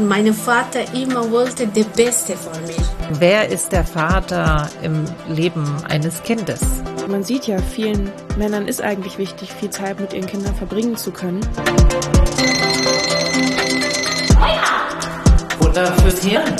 Mein Vater immer wollte das Beste für mich. Wer ist der Vater im Leben eines Kindes? Man sieht ja, vielen Männern ist eigentlich wichtig, viel Zeit mit ihren Kindern verbringen zu können. Futter fürs Hirn.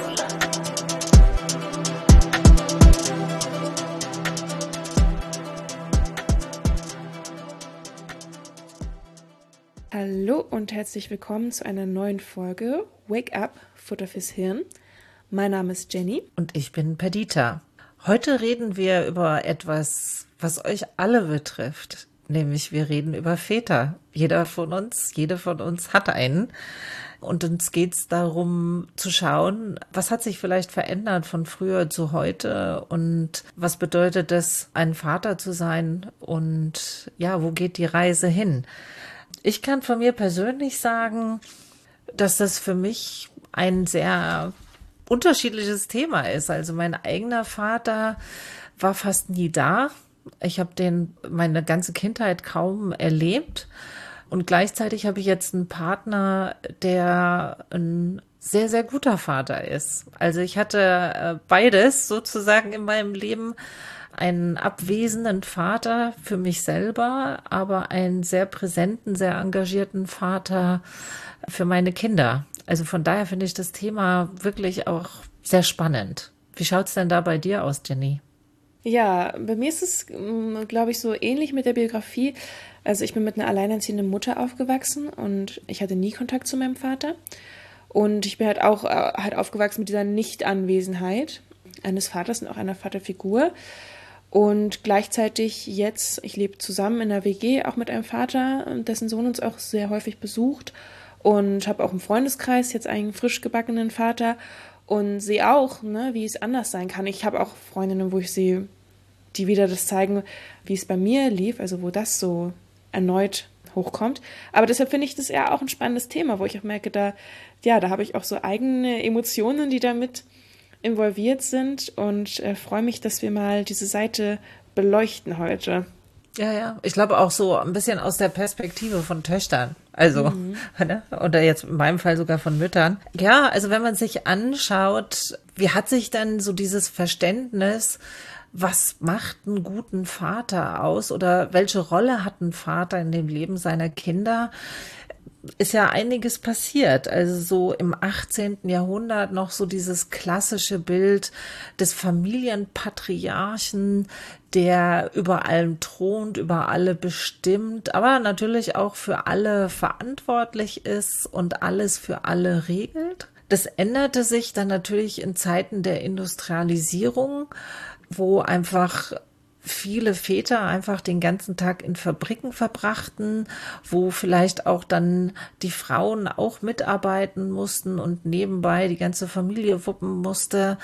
Hallo und herzlich willkommen zu einer neuen Folge Wake Up, Futter fürs Hirn. Mein Name ist Jenny. Und ich bin Perdita. Heute reden wir über etwas, was euch alle betrifft. Nämlich wir reden über Väter. Jede von uns hat einen. Und uns geht es darum zu schauen, was hat sich vielleicht verändert von früher zu heute und was bedeutet es, ein Vater zu sein und ja, wo geht die Reise hin? Ich kann von mir persönlich sagen, dass das für mich ein sehr unterschiedliches Thema ist. Also mein eigener Vater war fast nie da. Ich habe den meine ganze Kindheit kaum erlebt. Und gleichzeitig habe ich jetzt einen Partner, der ein sehr, sehr guter Vater ist. Also ich hatte beides sozusagen in meinem Leben. Einen abwesenden Vater für mich selber, aber einen sehr präsenten, sehr engagierten Vater für meine Kinder. Also von daher finde ich das Thema wirklich auch sehr spannend. Wie schaut's denn da bei dir aus, Jenny? Ja, bei mir ist es, glaube ich, so ähnlich mit der Biografie. Also ich bin mit einer alleinerziehenden Mutter aufgewachsen und ich hatte nie Kontakt zu meinem Vater. Und ich bin halt auch aufgewachsen mit dieser Nichtanwesenheit eines Vaters und auch einer Vaterfigur. Und gleichzeitig jetzt, ich lebe zusammen in einer WG, auch mit einem Vater, dessen Sohn uns auch sehr häufig besucht und habe auch im Freundeskreis jetzt einen frisch gebackenen Vater und sehe auch, wie es anders sein kann. Ich habe auch Freundinnen, wo ich sehe, die wieder das zeigen, wie es bei mir lief, also wo das so erneut hochkommt. Aber deshalb finde ich das eher auch ein spannendes Thema, wo ich auch merke, da habe ich auch so eigene Emotionen, die damit involviert sind und freue mich, dass wir mal diese Seite beleuchten heute. Ja. Ich glaube auch so ein bisschen aus der Perspektive von Töchtern. Also, ne? Oder jetzt in meinem Fall sogar von Müttern. Ja, also wenn man sich anschaut, wie hat sich dann so dieses Verständnis, was macht einen guten Vater aus oder welche Rolle hat ein Vater in dem Leben seiner Kinder? Ist ja einiges passiert. Also so im 18. Jahrhundert noch so dieses klassische Bild des Familienpatriarchen, der über allem thront, über alle bestimmt, aber natürlich auch für alle verantwortlich ist und alles für alle regelt. Das änderte sich dann natürlich in Zeiten der Industrialisierung, wo einfach viele Väter einfach den ganzen Tag in Fabriken verbrachten, wo vielleicht auch dann die Frauen auch mitarbeiten mussten und nebenbei die ganze Familie wuppen musste.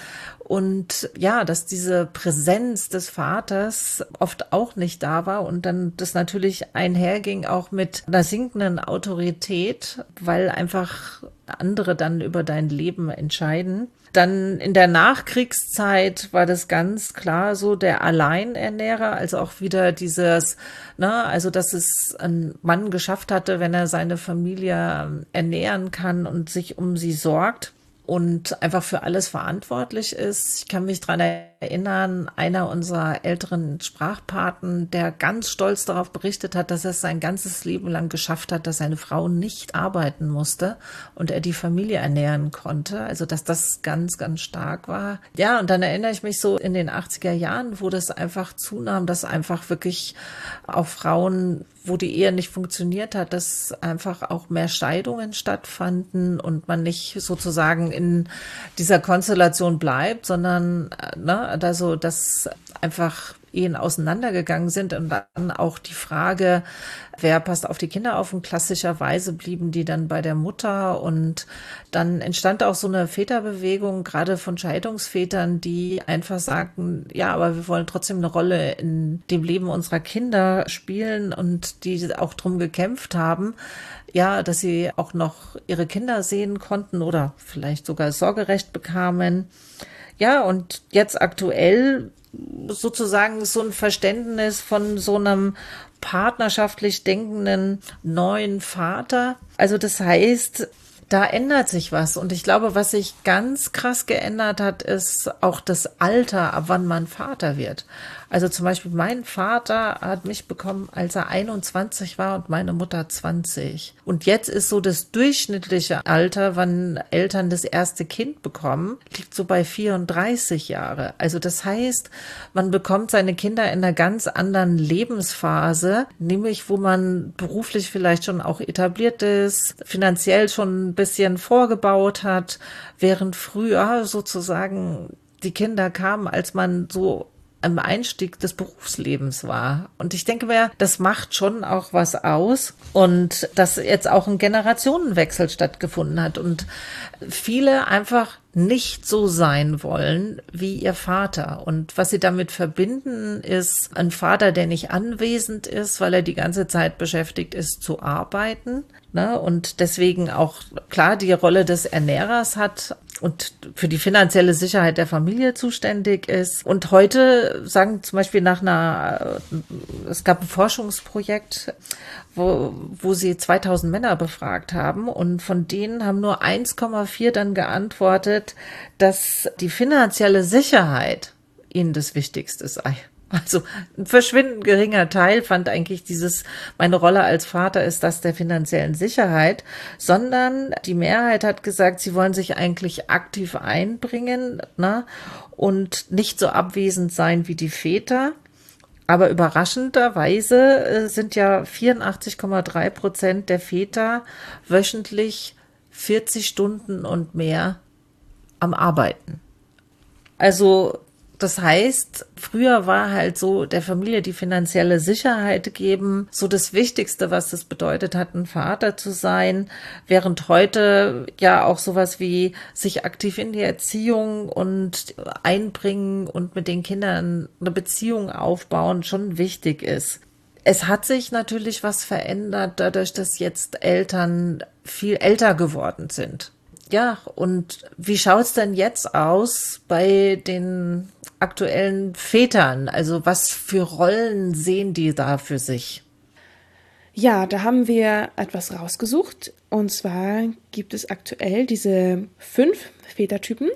Und ja, dass diese Präsenz des Vaters oft auch nicht da war und dann das natürlich einherging auch mit einer sinkenden Autorität, weil einfach andere dann über dein Leben entscheiden. Dann in der Nachkriegszeit war das ganz klar so der Alleinernährer, also auch wieder dieses, also dass es ein Mann geschafft hatte, wenn er seine Familie ernähren kann und sich um sie sorgt und einfach für alles verantwortlich ist. Ich kann mich dran erinnern, einer unserer älteren Sprachpaten, der ganz stolz darauf berichtet hat, dass er es sein ganzes Leben lang geschafft hat, dass seine Frau nicht arbeiten musste und er die Familie ernähren konnte. Also, dass das ganz, ganz stark war. Ja, und dann erinnere ich mich so in den 80er Jahren, wo das einfach zunahm, dass einfach wirklich auch Frauen, wo die Ehe nicht funktioniert hat, dass einfach auch mehr Scheidungen stattfanden und man nicht sozusagen in dieser Konstellation bleibt, sondern also dass einfach Ehen auseinandergegangen sind und dann auch die Frage, wer passt auf die Kinder auf, und klassischerweise blieben die dann bei der Mutter und dann entstand auch so eine Väterbewegung, gerade von Scheidungsvätern, die einfach sagten, ja, aber wir wollen trotzdem eine Rolle in dem Leben unserer Kinder spielen und die auch drum gekämpft haben, ja, dass sie auch noch ihre Kinder sehen konnten oder vielleicht sogar Sorgerecht bekamen. Ja, und jetzt aktuell sozusagen so ein Verständnis von so einem partnerschaftlich denkenden neuen Vater. Also das heißt, Da ändert sich was. Und ich glaube, was sich ganz krass geändert hat, ist auch das Alter, ab wann man Vater wird. Also zum Beispiel mein Vater hat mich bekommen, als er 21 war und meine Mutter 20. Und jetzt ist so das durchschnittliche Alter, wann Eltern das erste Kind bekommen, liegt so bei 34 Jahre. Also das heißt, man bekommt seine Kinder in einer ganz anderen Lebensphase, nämlich wo man beruflich vielleicht schon auch etabliert ist, finanziell schon ein bisschen vorgebaut hat, während früher sozusagen die Kinder kamen, als man so am Einstieg des Berufslebens war. Und ich denke mir, das macht schon auch was aus und dass jetzt auch ein Generationenwechsel stattgefunden hat und viele einfach nicht so sein wollen wie ihr Vater. Und was sie damit verbinden, ist ein Vater, der nicht anwesend ist, weil er die ganze Zeit beschäftigt ist zu arbeiten, ne? Und deswegen auch klar die Rolle des Ernährers hat und für die finanzielle Sicherheit der Familie zuständig ist. Und heute sagen zum Beispiel es gab ein Forschungsprojekt, wo sie 2000 Männer befragt haben und von denen haben nur 1,4 dann geantwortet, dass die finanzielle Sicherheit ihnen das Wichtigste sei. Also ein verschwindend geringer Teil fand eigentlich meine Rolle als Vater ist das der finanziellen Sicherheit, sondern die Mehrheit hat gesagt, sie wollen sich eigentlich aktiv einbringen, ne, und nicht so abwesend sein wie die Väter. Aber überraschenderweise sind ja 84,3% der Väter wöchentlich 40 Stunden und mehr am Arbeiten. Also das heißt, früher war halt so der Familie die finanzielle Sicherheit geben, so das Wichtigste, was es bedeutet hat, ein Vater zu sein, während heute ja auch sowas wie sich aktiv in die Erziehung und einbringen und mit den Kindern eine Beziehung aufbauen schon wichtig ist. Es hat sich natürlich was verändert, dadurch, dass jetzt Eltern viel älter geworden sind. Ja, und wie schaut's denn jetzt aus bei den aktuellen Vätern? Also was für Rollen sehen die da für sich? Ja, da haben wir etwas rausgesucht. Und zwar gibt es aktuell diese 5 Vätertypen.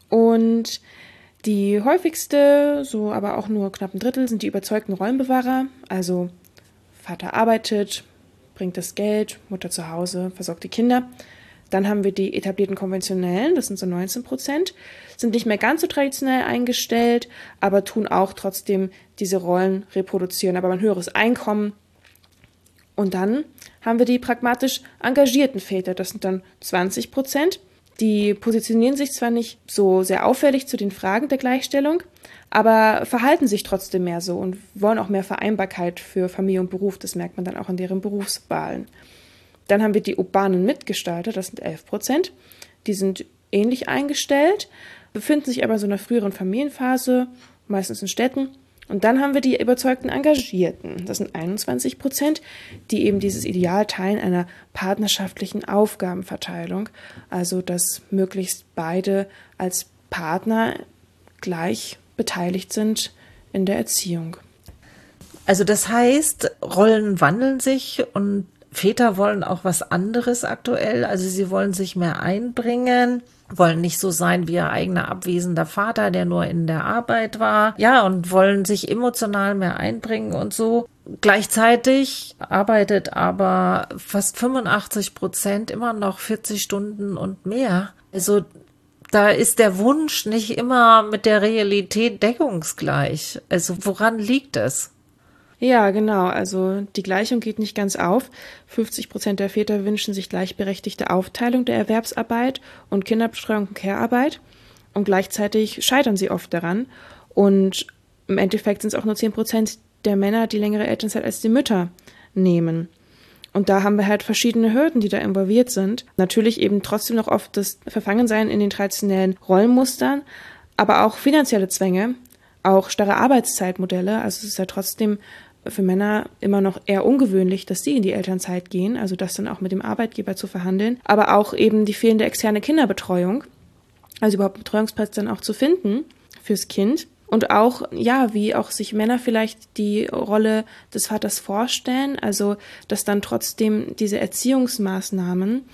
Und die häufigste, so aber auch nur knapp ein Drittel, sind die überzeugten Rollenbewahrer. Also Vater arbeitet, bringt das Geld, Mutter zu Hause, versorgt die Kinder. Dann haben wir die etablierten Konventionellen, das sind so 19%, sind nicht mehr ganz so traditionell eingestellt, aber tun auch trotzdem diese Rollen reproduzieren, aber ein höheres Einkommen. Und dann haben wir die pragmatisch engagierten Väter, das sind dann 20%. Die positionieren sich zwar nicht so sehr auffällig zu den Fragen der Gleichstellung, aber verhalten sich trotzdem mehr so und wollen auch mehr Vereinbarkeit für Familie und Beruf, das merkt man dann auch in deren Berufswahlen. Dann haben wir die urbanen Mitgestalter, das sind 11%. Die sind ähnlich eingestellt, befinden sich aber in so einer früheren Familienphase, meistens in Städten. Und dann haben wir die überzeugten Engagierten, das sind 21%, die eben dieses Ideal teilen einer partnerschaftlichen Aufgabenverteilung. Also, dass möglichst beide als Partner gleich beteiligt sind in der Erziehung. Also das heißt, Rollen wandeln sich und Väter wollen auch was anderes aktuell, also sie wollen sich mehr einbringen, wollen nicht so sein wie ihr eigener abwesender Vater, der nur in der Arbeit war, ja, und wollen sich emotional mehr einbringen und so. Gleichzeitig arbeitet aber fast 85% immer noch 40 Stunden und mehr. Also da ist der Wunsch nicht immer mit der Realität deckungsgleich. Also woran liegt es? Ja, genau. Also die Gleichung geht nicht ganz auf. 50% der Väter wünschen sich gleichberechtigte Aufteilung der Erwerbsarbeit und Kinderbetreuung und Care-Arbeit. Und gleichzeitig scheitern sie oft daran. Und im Endeffekt sind es auch nur 10% der Männer, die längere Elternzeit als die Mütter nehmen. Und da haben wir halt verschiedene Hürden, die da involviert sind. Natürlich eben trotzdem noch oft das Verfangensein in den traditionellen Rollenmustern, aber auch finanzielle Zwänge, auch starre Arbeitszeitmodelle. Also es ist ja trotzdem für Männer immer noch eher ungewöhnlich, dass sie in die Elternzeit gehen, also das dann auch mit dem Arbeitgeber zu verhandeln, aber auch eben die fehlende externe Kinderbetreuung, also überhaupt einen Betreuungsplatz dann auch zu finden fürs Kind und auch, ja, wie auch sich Männer vielleicht die Rolle des Vaters vorstellen, also dass dann trotzdem diese Erziehungsmaßnahmen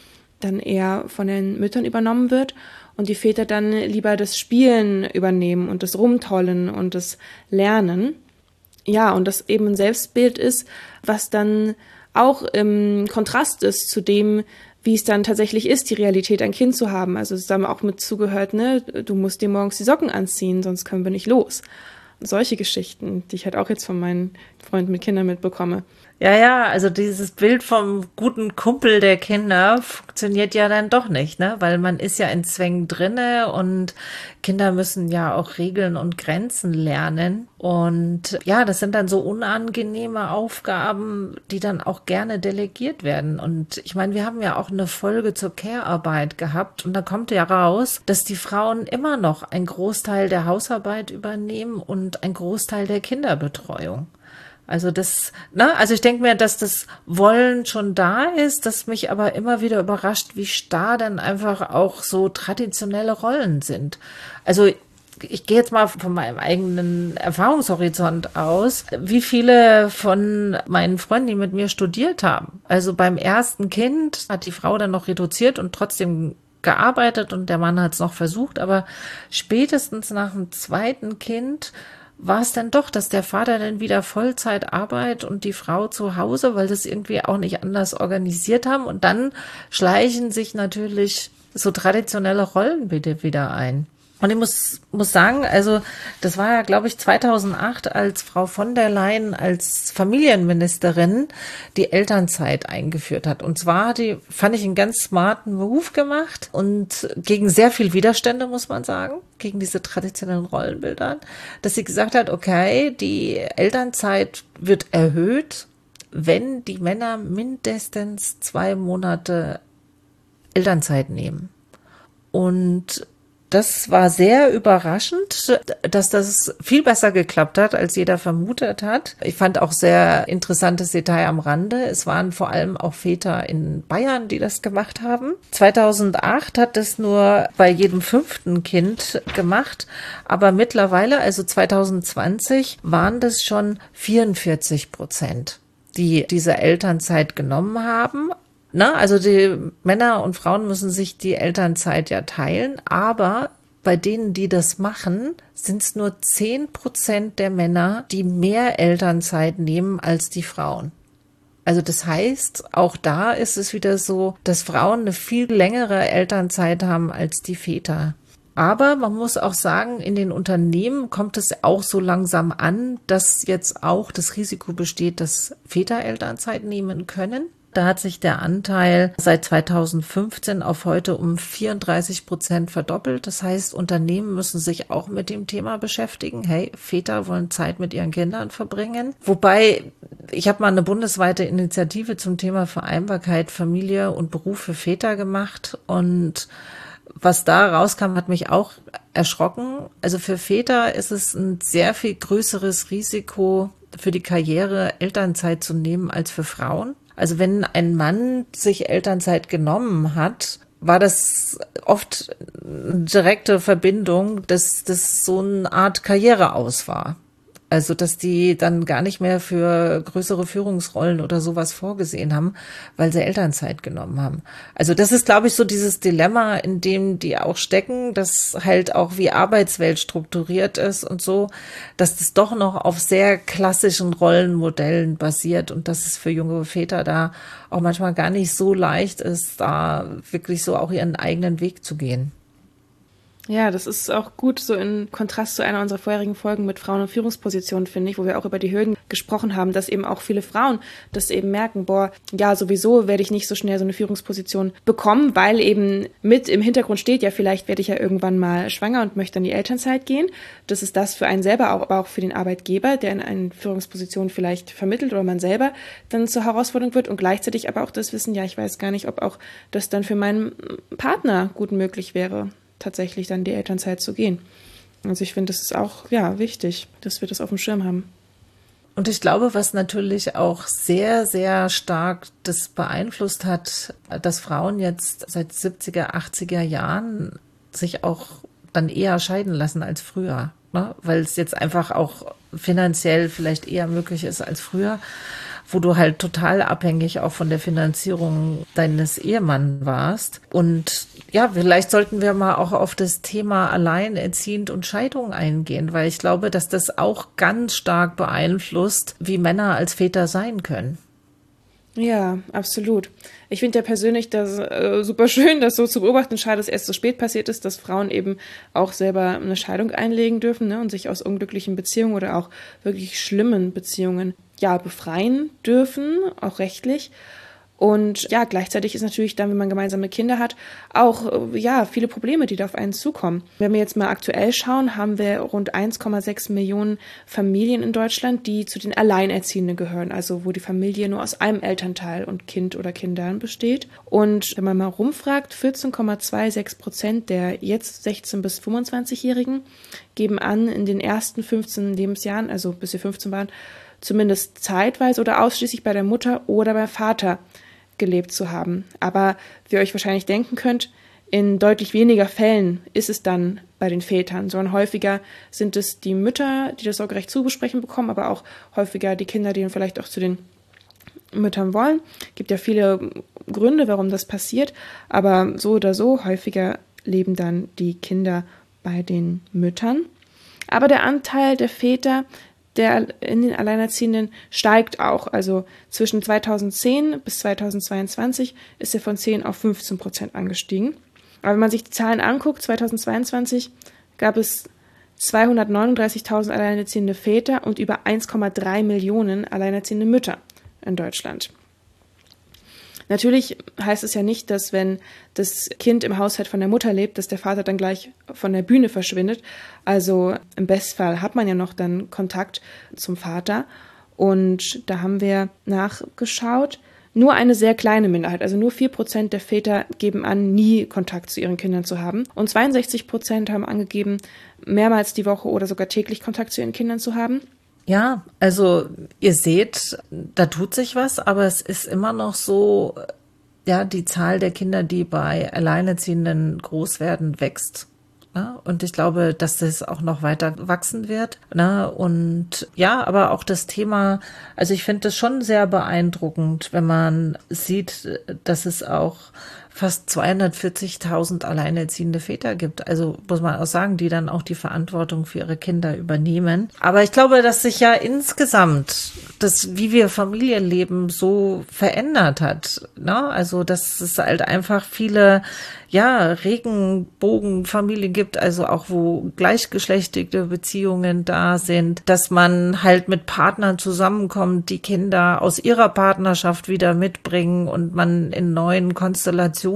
dann eher von den Müttern übernommen wird und die Väter dann lieber das Spielen übernehmen und das Rumtollen und das Lernen. Ja, und das eben ein Selbstbild ist, was dann auch im Kontrast ist zu dem, wie es dann tatsächlich ist, die Realität, ein Kind zu haben. Also es haben auch mit zugehört, ne, du musst dir morgens die Socken anziehen, sonst können wir nicht los. Solche Geschichten, die ich halt auch jetzt von meinen Freunden mit Kindern mitbekomme. Ja, also dieses Bild vom guten Kumpel der Kinder funktioniert ja dann doch nicht, ne? Weil man ist ja in Zwängen drinne und Kinder müssen ja auch Regeln und Grenzen lernen. Und ja, das sind dann so unangenehme Aufgaben, die dann auch gerne delegiert werden. Und ich meine, wir haben ja auch eine Folge zur Care-Arbeit gehabt und da kommt ja raus, dass die Frauen immer noch einen Großteil der Hausarbeit übernehmen und einen Großteil der Kinderbetreuung. Also also ich denke mir, dass das Wollen schon da ist, dass mich aber immer wieder überrascht, wie starr dann einfach auch so traditionelle Rollen sind. Also ich gehe jetzt mal von meinem eigenen Erfahrungshorizont aus, wie viele von meinen Freunden, die mit mir studiert haben. Also beim ersten Kind hat die Frau dann noch reduziert und trotzdem gearbeitet und der Mann hat es noch versucht, aber spätestens nach dem zweiten Kind war es dann doch, dass der Vater dann wieder Vollzeit arbeitet und die Frau zu Hause, weil das irgendwie auch nicht anders organisiert haben. Und dann schleichen sich natürlich so traditionelle Rollenbilder wieder ein. Und ich muss sagen, also das war ja, glaube ich, 2008, als Frau von der Leyen als Familienministerin die Elternzeit eingeführt hat. Und zwar fand ich einen ganz smarten Move gemacht und gegen sehr viel Widerstände, muss man sagen, gegen diese traditionellen Rollenbilder, dass sie gesagt hat, okay, die Elternzeit wird erhöht, wenn die Männer mindestens 2 Monate Elternzeit nehmen. Und das war sehr überraschend, dass das viel besser geklappt hat, als jeder vermutet hat. Ich fand auch sehr interessantes Detail am Rande. Es waren vor allem auch Väter in Bayern, die das gemacht haben. 2008 hat es nur bei jedem 5. Kind gemacht, aber mittlerweile, also 2020, waren das schon 44%, die diese Elternzeit genommen haben. Also die Männer und Frauen müssen sich die Elternzeit ja teilen, aber bei denen, die das machen, sind es nur 10% der Männer, die mehr Elternzeit nehmen als die Frauen. Also das heißt, auch da ist es wieder so, dass Frauen eine viel längere Elternzeit haben als die Väter. Aber man muss auch sagen, in den Unternehmen kommt es auch so langsam an, dass jetzt auch das Risiko besteht, dass Väter Elternzeit nehmen können. Da hat sich der Anteil seit 2015 auf heute um 34% verdoppelt. Das heißt, Unternehmen müssen sich auch mit dem Thema beschäftigen. Hey, Väter wollen Zeit mit ihren Kindern verbringen. Wobei, ich habe mal eine bundesweite Initiative zum Thema Vereinbarkeit Familie und Beruf für Väter gemacht. Und was da rauskam, hat mich auch erschrocken. Also für Väter ist es ein sehr viel größeres Risiko für die Karriere, Elternzeit zu nehmen, als für Frauen. Also wenn ein Mann sich Elternzeit genommen hat, war das oft eine direkte Verbindung, dass das so eine Art Karriere aus war. Also, dass die dann gar nicht mehr für größere Führungsrollen oder sowas vorgesehen haben, weil sie Elternzeit genommen haben. Also, das ist, glaube ich, so dieses Dilemma, in dem die auch stecken, dass halt auch wie Arbeitswelt strukturiert ist und so, dass das doch noch auf sehr klassischen Rollenmodellen basiert und dass es für junge Väter da auch manchmal gar nicht so leicht ist, da wirklich so auch ihren eigenen Weg zu gehen. Ja, das ist auch gut so in Kontrast zu einer unserer vorherigen Folgen mit Frauen in Führungspositionen, finde ich, wo wir auch über die Hürden gesprochen haben, dass eben auch viele Frauen das eben merken, ja, sowieso werde ich nicht so schnell so eine Führungsposition bekommen, weil eben mit im Hintergrund steht, ja, vielleicht werde ich ja irgendwann mal schwanger und möchte in die Elternzeit gehen. Das ist das für einen selber, aber auch für den Arbeitgeber, der in eine Führungsposition vielleicht vermittelt oder man selber dann zur Herausforderung wird und gleichzeitig aber auch das Wissen, ja, ich weiß gar nicht, ob auch das dann für meinen Partner gut möglich wäre, tatsächlich dann die Elternzeit zu gehen. Also ich finde, das ist auch, ja, wichtig, dass wir das auf dem Schirm haben. Und ich glaube, was natürlich auch sehr, sehr stark das beeinflusst hat, dass Frauen jetzt seit 70er, 80er Jahren sich auch dann eher scheiden lassen als früher, ne? Weil es jetzt einfach auch finanziell vielleicht eher möglich ist als früher. wo du halt total abhängig auch von der Finanzierung deines Ehemanns warst. Und ja, vielleicht sollten wir mal auch auf das Thema Alleinerziehend und Scheidung eingehen, weil ich glaube, dass das auch ganz stark beeinflusst, wie Männer als Väter sein können. Ja, absolut. Ich finde ja persönlich das super schön, das so zu beobachten. Schade, dass erst so spät passiert ist, dass Frauen eben auch selber eine Scheidung einlegen dürfen, ne, und sich aus unglücklichen Beziehungen oder auch wirklich schlimmen Beziehungen ja befreien dürfen, auch rechtlich. Und ja, gleichzeitig ist natürlich dann, wenn man gemeinsame Kinder hat, auch ja viele Probleme, die da auf einen zukommen. Wenn wir jetzt mal aktuell schauen, haben wir rund 1,6 Millionen Familien in Deutschland, die zu den Alleinerziehenden gehören, also wo die Familie nur aus einem Elternteil und Kind oder Kindern besteht. Und wenn man mal rumfragt, 14,26% der jetzt 16- bis 25-Jährigen geben an, in den ersten 15 Lebensjahren, also bis sie 15 waren, zumindest zeitweise oder ausschließlich bei der Mutter oder beim Vater gelebt zu haben. Aber wie ihr euch wahrscheinlich denken könnt, in deutlich weniger Fällen ist es dann bei den Vätern, sondern häufiger sind es die Mütter, die das Sorgerecht zubesprechen bekommen, aber auch häufiger die Kinder, die dann vielleicht auch zu den Müttern wollen. Es gibt ja viele Gründe, warum das passiert, aber so oder so häufiger leben dann die Kinder bei den Müttern. Aber der Anteil der Väter, der in den Alleinerziehenden, steigt auch. Also zwischen 2010 bis 2022 ist er von 10 auf 15% angestiegen. Aber wenn man sich die Zahlen anguckt, 2022 gab es 239.000 alleinerziehende Väter und über 1,3 Millionen alleinerziehende Mütter in Deutschland. Natürlich heißt es ja nicht, dass wenn das Kind im Haushalt von der Mutter lebt, dass der Vater dann gleich von der Bühne verschwindet. Also im Bestfall hat man ja noch dann Kontakt zum Vater. Und da haben wir nachgeschaut, nur eine sehr kleine Minderheit, also nur 4% der Väter geben an, nie Kontakt zu ihren Kindern zu haben. Und 62% haben angegeben, mehrmals die Woche oder sogar täglich Kontakt zu ihren Kindern zu haben. Ja, also ihr seht, da tut sich was, aber es ist immer noch so, ja, die Zahl der Kinder, die bei Alleinerziehenden groß werden, wächst. Ne? Und ich glaube, dass das auch noch weiter wachsen wird. Ne? Und ja, aber auch das Thema, also ich finde das schon sehr beeindruckend, wenn man sieht, dass es auch fast 240.000 alleinerziehende Väter gibt. Also muss man auch sagen, die dann auch die Verantwortung für ihre Kinder übernehmen. Aber ich glaube, dass sich ja insgesamt das, wie wir Familienleben so verändert hat. Ne? Also, dass es halt einfach viele, ja, Regenbogenfamilien gibt, also auch wo gleichgeschlechtliche Beziehungen da sind, dass man halt mit Partnern zusammenkommt, die Kinder aus ihrer Partnerschaft wieder mitbringen und man in neuen Konstellationen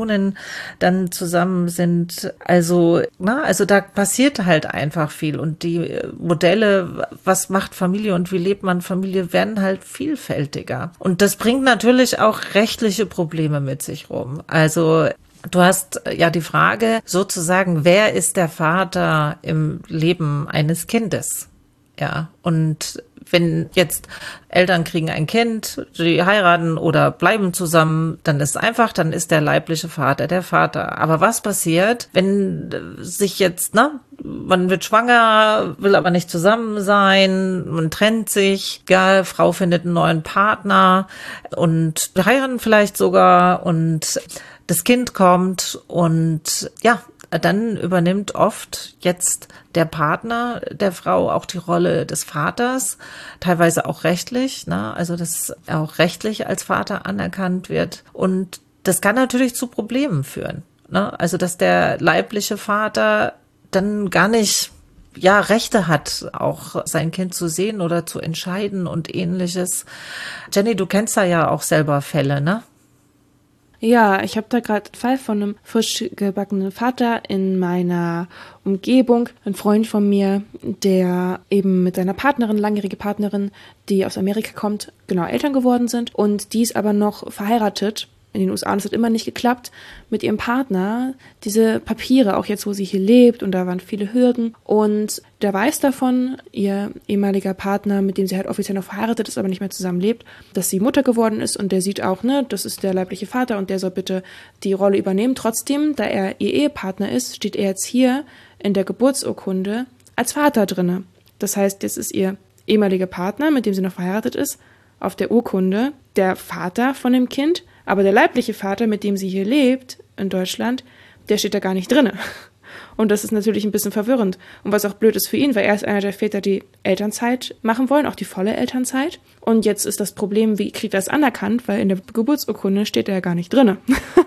dann zusammen sind. Also, na, also da passiert halt einfach viel und die Modelle, was macht Familie und wie lebt man Familie, werden halt vielfältiger. Und das bringt natürlich auch rechtliche Probleme mit sich rum. Also du hast ja die Frage sozusagen, wer ist der Vater im Leben eines Kindes? Ja, und wenn jetzt Eltern kriegen ein Kind, die heiraten oder bleiben zusammen, dann ist einfach, dann ist der leibliche Vater der Vater. Aber was passiert, wenn sich jetzt, man wird schwanger, will aber nicht zusammen sein, man trennt sich, ja, Frau findet einen neuen Partner und heiraten vielleicht sogar und das Kind kommt und ja, dann übernimmt oft jetzt der Partner der Frau auch die Rolle des Vaters, teilweise auch rechtlich, also dass er auch rechtlich als Vater anerkannt wird. Und das kann natürlich zu Problemen führen. Also dass der leibliche Vater dann gar nicht Rechte hat, auch sein Kind zu sehen oder zu entscheiden und ähnliches. Jenny, du kennst da ja auch selber Fälle, ne? Ja, ich habe da gerade einen Fall von einem frisch gebackenen Vater in meiner Umgebung. Ein Freund von mir, der eben mit seiner Partnerin, langjährige Partnerin, die aus Amerika kommt, genau Eltern geworden sind. Und die ist aber noch verheiratet in den USA. Und es hat immer nicht geklappt mit ihrem Partner. Diese Papiere, auch jetzt, wo sie hier lebt. Und da waren viele Hürden. Und der weiß davon, ihr ehemaliger Partner, mit dem sie halt offiziell noch verheiratet ist, aber nicht mehr zusammen lebt, dass sie Mutter geworden ist. Und der sieht auch, das ist der leibliche Vater und der soll bitte die Rolle übernehmen. Trotzdem, da er ihr Ehepartner ist, steht er jetzt hier in der Geburtsurkunde als Vater drinne. Das heißt, jetzt ist ihr ehemaliger Partner, mit dem sie noch verheiratet ist, auf der Urkunde der Vater von dem Kind, aber der leibliche Vater, mit dem sie hier lebt in Deutschland, der steht da gar nicht drinne. Und das ist natürlich ein bisschen verwirrend. Und was auch blöd ist für ihn, weil er ist einer der Väter, die Elternzeit machen wollen, auch die volle Elternzeit. Und jetzt ist das Problem, wie kriegt er das anerkannt, weil in der Geburtsurkunde steht er ja gar nicht drinne.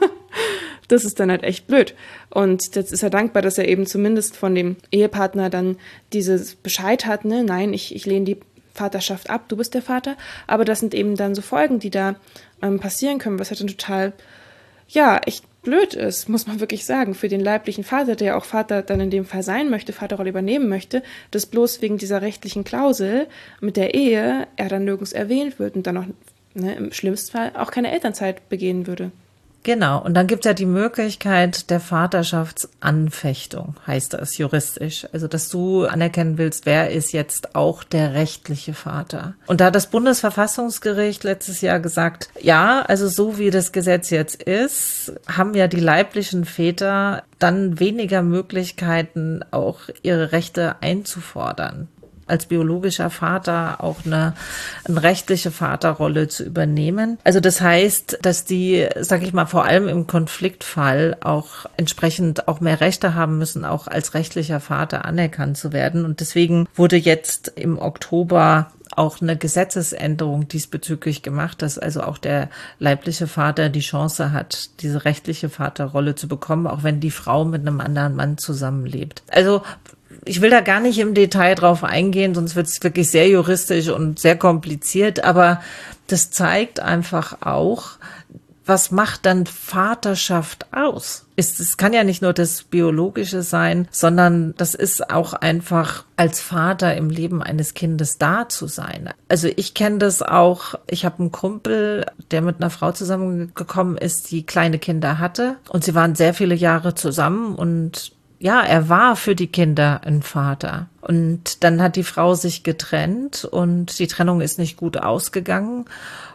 Das ist dann halt echt blöd. Und jetzt ist er dankbar, dass er eben zumindest von dem Ehepartner dann dieses Bescheid hat, ne, nein, ich lehne die Vaterschaft ab, du bist der Vater. Aber das sind eben dann so Folgen, die da passieren können, was halt dann total, ja, echt blöd ist, muss man wirklich sagen, für den leiblichen Vater, der auch Vater dann in dem Fall sein möchte, Vaterrolle übernehmen möchte, dass bloß wegen dieser rechtlichen Klausel mit der Ehe er dann nirgends erwähnt wird und dann auch, ne, im schlimmsten Fall auch keine Elternzeit begehen würde. Genau, und dann gibt es ja die Möglichkeit der Vaterschaftsanfechtung, heißt das juristisch. Also, dass du anerkennen willst, wer ist jetzt auch der rechtliche Vater. Und da hat das Bundesverfassungsgericht letztes Jahr gesagt, ja, also so wie das Gesetz jetzt ist, haben ja die leiblichen Väter dann weniger Möglichkeiten, auch ihre Rechte einzufordern. Als biologischer Vater auch eine rechtliche Vaterrolle zu übernehmen. Also das heißt, dass die, sag ich mal, vor allem im Konfliktfall auch entsprechend auch mehr Rechte haben müssen, auch als rechtlicher Vater anerkannt zu werden. Und deswegen wurde jetzt im Oktober auch eine Gesetzesänderung diesbezüglich gemacht, dass also auch der leibliche Vater die Chance hat, diese rechtliche Vaterrolle zu bekommen, auch wenn die Frau mit einem anderen Mann zusammenlebt. Also ich will da gar nicht im Detail drauf eingehen, sonst wird es wirklich sehr juristisch und sehr kompliziert, aber das zeigt einfach auch, was macht dann Vaterschaft aus? Es kann ja nicht nur das Biologische sein, sondern das ist auch einfach als Vater im Leben eines Kindes da zu sein. Also ich kenne das auch, ich habe einen Kumpel, der mit einer Frau zusammengekommen ist, die kleine Kinder hatte und sie waren sehr viele Jahre zusammen und ja, er war für die Kinder ein Vater. Und dann hat die Frau sich getrennt und die Trennung ist nicht gut ausgegangen.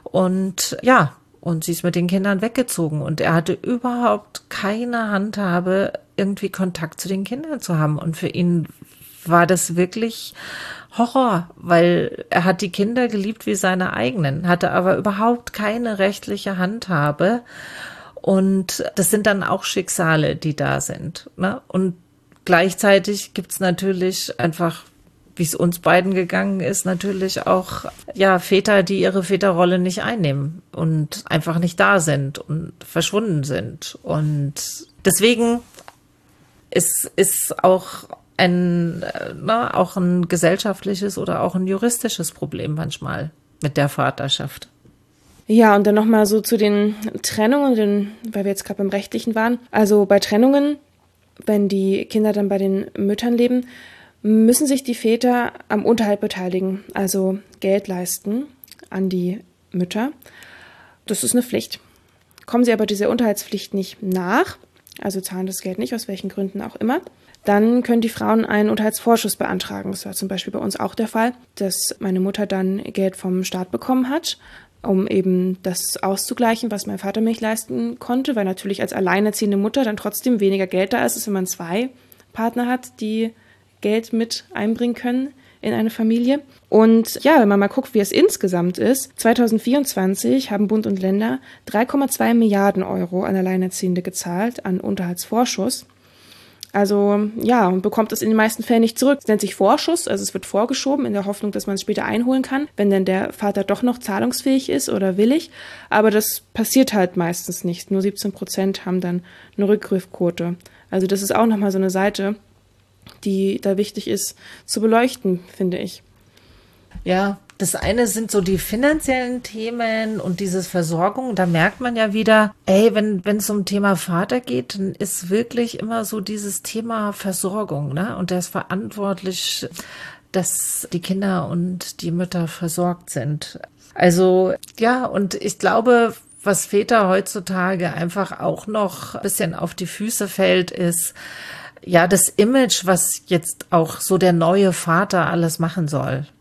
Und ja, und sie ist mit den Kindern weggezogen. Und er hatte überhaupt keine Handhabe, irgendwie Kontakt zu den Kindern zu haben. Und für ihn war das wirklich Horror, weil er hat die Kinder geliebt wie seine eigenen, hatte aber überhaupt keine rechtliche Handhabe. Und das sind dann auch Schicksale, die da sind, ne? Und gleichzeitig gibt's natürlich einfach, wie es uns beiden gegangen ist, natürlich auch ja Väter, die ihre Väterrolle nicht einnehmen und einfach nicht da sind und verschwunden sind. Und deswegen ist auch auch ein gesellschaftliches oder auch ein juristisches Problem manchmal mit der Vaterschaft. Ja, und dann nochmal so zu den Trennungen, weil wir jetzt gerade beim Rechtlichen waren. Also bei Trennungen, wenn die Kinder dann bei den Müttern leben, müssen sich die Väter am Unterhalt beteiligen, also Geld leisten an die Mütter. Das ist eine Pflicht. Kommen sie aber dieser Unterhaltspflicht nicht nach, also zahlen das Geld nicht, aus welchen Gründen auch immer, dann können die Frauen einen Unterhaltsvorschuss beantragen. Das war zum Beispiel bei uns auch der Fall, dass meine Mutter dann Geld vom Staat bekommen hat, um eben das auszugleichen, was mein Vater mir nicht leisten konnte, weil natürlich als alleinerziehende Mutter dann trotzdem weniger Geld da ist, als wenn man zwei Partner hat, die Geld mit einbringen können in eine Familie. Und ja, wenn man mal guckt, wie es insgesamt ist, 2024 haben Bund und Länder 3,2 Milliarden Euro an Alleinerziehende gezahlt, an Unterhaltsvorschuss. Also ja, und bekommt es in den meisten Fällen nicht zurück. Es nennt sich Vorschuss, also es wird vorgeschoben in der Hoffnung, dass man es später einholen kann, wenn dann der Vater doch noch zahlungsfähig ist oder willig. Aber das passiert halt meistens nicht. Nur 17% haben dann eine Rückgriffquote. Also das ist auch nochmal so eine Seite, die da wichtig ist zu beleuchten, finde ich. Ja, das eine sind so die finanziellen Themen und dieses Versorgung. Da merkt man ja wieder, wenn es um Thema Vater geht, dann ist wirklich immer so dieses Thema Versorgung, ne? Und der ist verantwortlich, dass die Kinder und die Mütter versorgt sind. Also ja, und ich glaube, was Väter heutzutage einfach auch noch ein bisschen auf die Füße fällt, ist ja das Image, was jetzt auch so der neue Vater alles machen soll.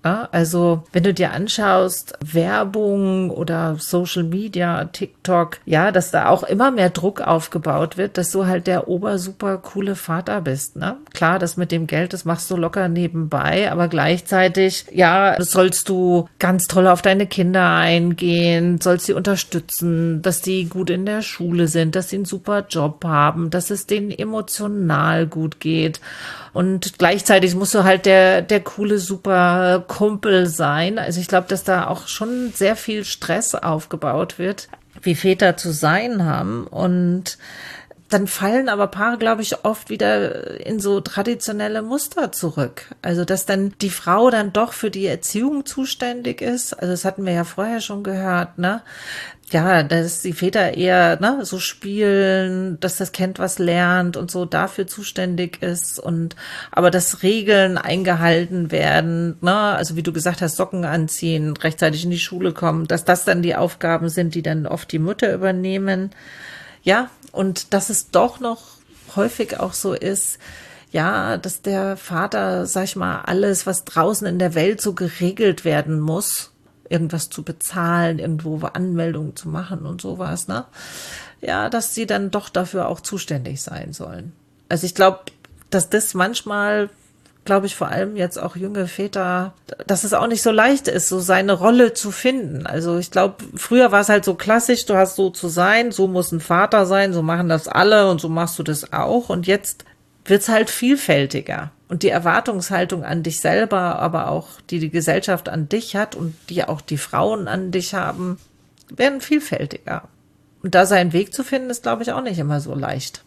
Ja, also wenn du dir anschaust, Werbung oder Social Media, TikTok, ja, dass da auch immer mehr Druck aufgebaut wird, dass du halt der obersuper coole Vater bist. Ne? Klar, das mit dem Geld, das machst du locker nebenbei, aber gleichzeitig, ja, sollst du ganz toll auf deine Kinder eingehen, sollst sie unterstützen, dass die gut in der Schule sind, dass sie einen super Job haben, dass es denen emotional gut geht. Und gleichzeitig musst du halt der coole, super Kumpel sein. Also ich glaube, dass da auch schon sehr viel Stress aufgebaut wird, wie Väter zu sein haben. Und dann fallen aber Paare, glaube ich, oft wieder in so traditionelle Muster zurück. Also, dass dann die Frau dann doch für die Erziehung zuständig ist. Also, das hatten wir ja vorher schon gehört, ne? Ja, dass die Väter eher, ne, so spielen, dass das Kind was lernt und so dafür zuständig ist aber dass Regeln eingehalten werden, ne, also wie du gesagt hast, Socken anziehen, rechtzeitig in die Schule kommen, dass das dann die Aufgaben sind, die dann oft die Mütter übernehmen. Ja, und dass es doch noch häufig auch so ist, ja, dass der Vater, sag ich mal, alles, was draußen in der Welt so geregelt werden muss, irgendwas zu bezahlen, irgendwo Anmeldungen zu machen und sowas, ne? Ja, dass sie dann doch dafür auch zuständig sein sollen. Also ich glaube, dass das manchmal, glaube ich, vor allem jetzt auch junge Väter, dass es auch nicht so leicht ist, so seine Rolle zu finden. Also ich glaube, früher war es halt so klassisch, du hast so zu sein, so muss ein Vater sein, so machen das alle und so machst du das auch. Und jetzt wird's halt vielfältiger. Und die Erwartungshaltung an dich selber, aber auch die Gesellschaft an dich hat und die auch die Frauen an dich haben, werden vielfältiger. Und da seinen Weg zu finden, ist, glaube ich, auch nicht immer so leicht.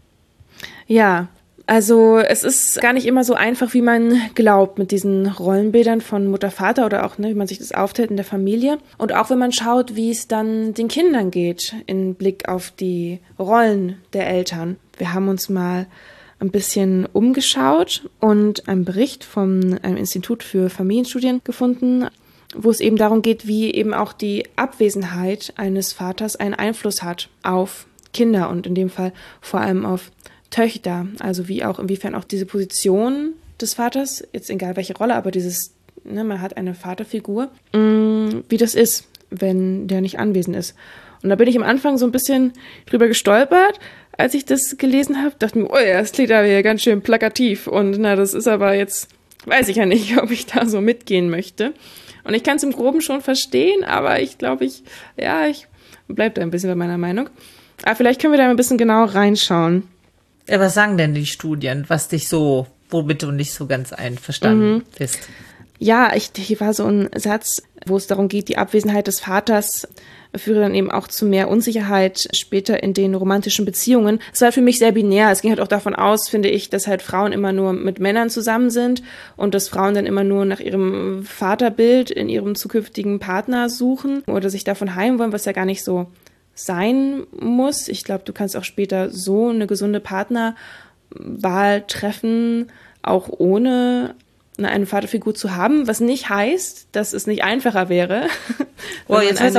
Ja, also es ist gar nicht immer so einfach, wie man glaubt mit diesen Rollenbildern von Mutter, Vater oder auch, ne, wie man sich das aufteilt in der Familie. Und auch wenn man schaut, wie es dann den Kindern geht, im Blick auf die Rollen der Eltern. Wir haben uns mal ein bisschen umgeschaut und einen Bericht von einem Institut für Familienstudien gefunden, wo es eben darum geht, wie eben auch die Abwesenheit eines Vaters einen Einfluss hat auf Kinder und in dem Fall vor allem auf Töchter. Also wie auch, inwiefern auch diese Position des Vaters, jetzt egal welche Rolle, aber dieses, ne, man hat eine Vaterfigur, wie das ist, wenn der nicht anwesend ist. Und da bin ich am Anfang so ein bisschen drüber gestolpert, als ich das gelesen habe, dachte mir, oh ja, das klingt aber ja ganz schön plakativ und na, das ist aber jetzt, weiß ich ja nicht, ob ich da so mitgehen möchte. Und ich kann es im Groben schon verstehen, aber ich glaube, ich bleibe da ein bisschen bei meiner Meinung. Aber vielleicht können wir da ein bisschen genauer reinschauen. Ja, was sagen denn die Studien, womit du nicht so ganz einverstanden bist? Ja, hier war so ein Satz, wo es darum geht, die Abwesenheit des Vaters führe dann eben auch zu mehr Unsicherheit später in den romantischen Beziehungen. Es war für mich sehr binär. Es ging halt auch davon aus, finde ich, dass halt Frauen immer nur mit Männern zusammen sind und dass Frauen dann immer nur nach ihrem Vaterbild in ihrem zukünftigen Partner suchen oder sich davon heilen wollen, was ja gar nicht so sein muss. Ich glaube, du kannst auch später so eine gesunde Partnerwahl treffen, auch ohne eine Vaterfigur zu haben, was nicht heißt, dass es nicht einfacher wäre. Oh, jetzt wird's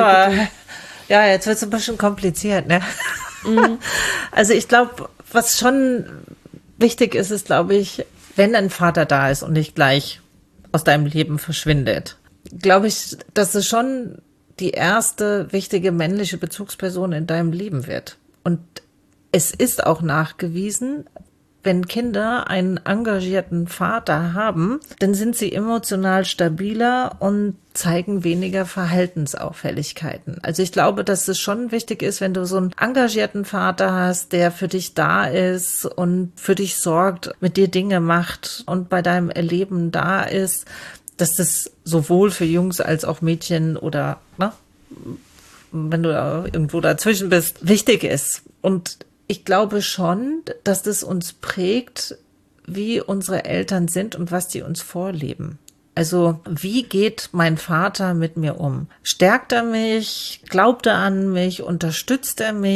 ein bisschen kompliziert, ne? Also ich glaube, was schon wichtig ist, ist, glaube ich, wenn ein Vater da ist und nicht gleich aus deinem Leben verschwindet, glaube ich, dass es schon die erste wichtige männliche Bezugsperson in deinem Leben wird. Und es ist auch nachgewiesen, wenn Kinder einen engagierten Vater haben, dann sind sie emotional stabiler und zeigen weniger Verhaltensauffälligkeiten. Also ich glaube, dass es schon wichtig ist, wenn du so einen engagierten Vater hast, der für dich da ist und für dich sorgt, mit dir Dinge macht und bei deinem Erleben da ist, dass das sowohl für Jungs als auch Mädchen oder, ne, wenn du da irgendwo dazwischen bist, wichtig ist. Und ich glaube schon, dass das uns prägt, wie unsere Eltern sind und was die uns vorleben. Also, wie geht mein Vater mit mir um? Stärkt er mich? Glaubt er an mich? Unterstützt er mich?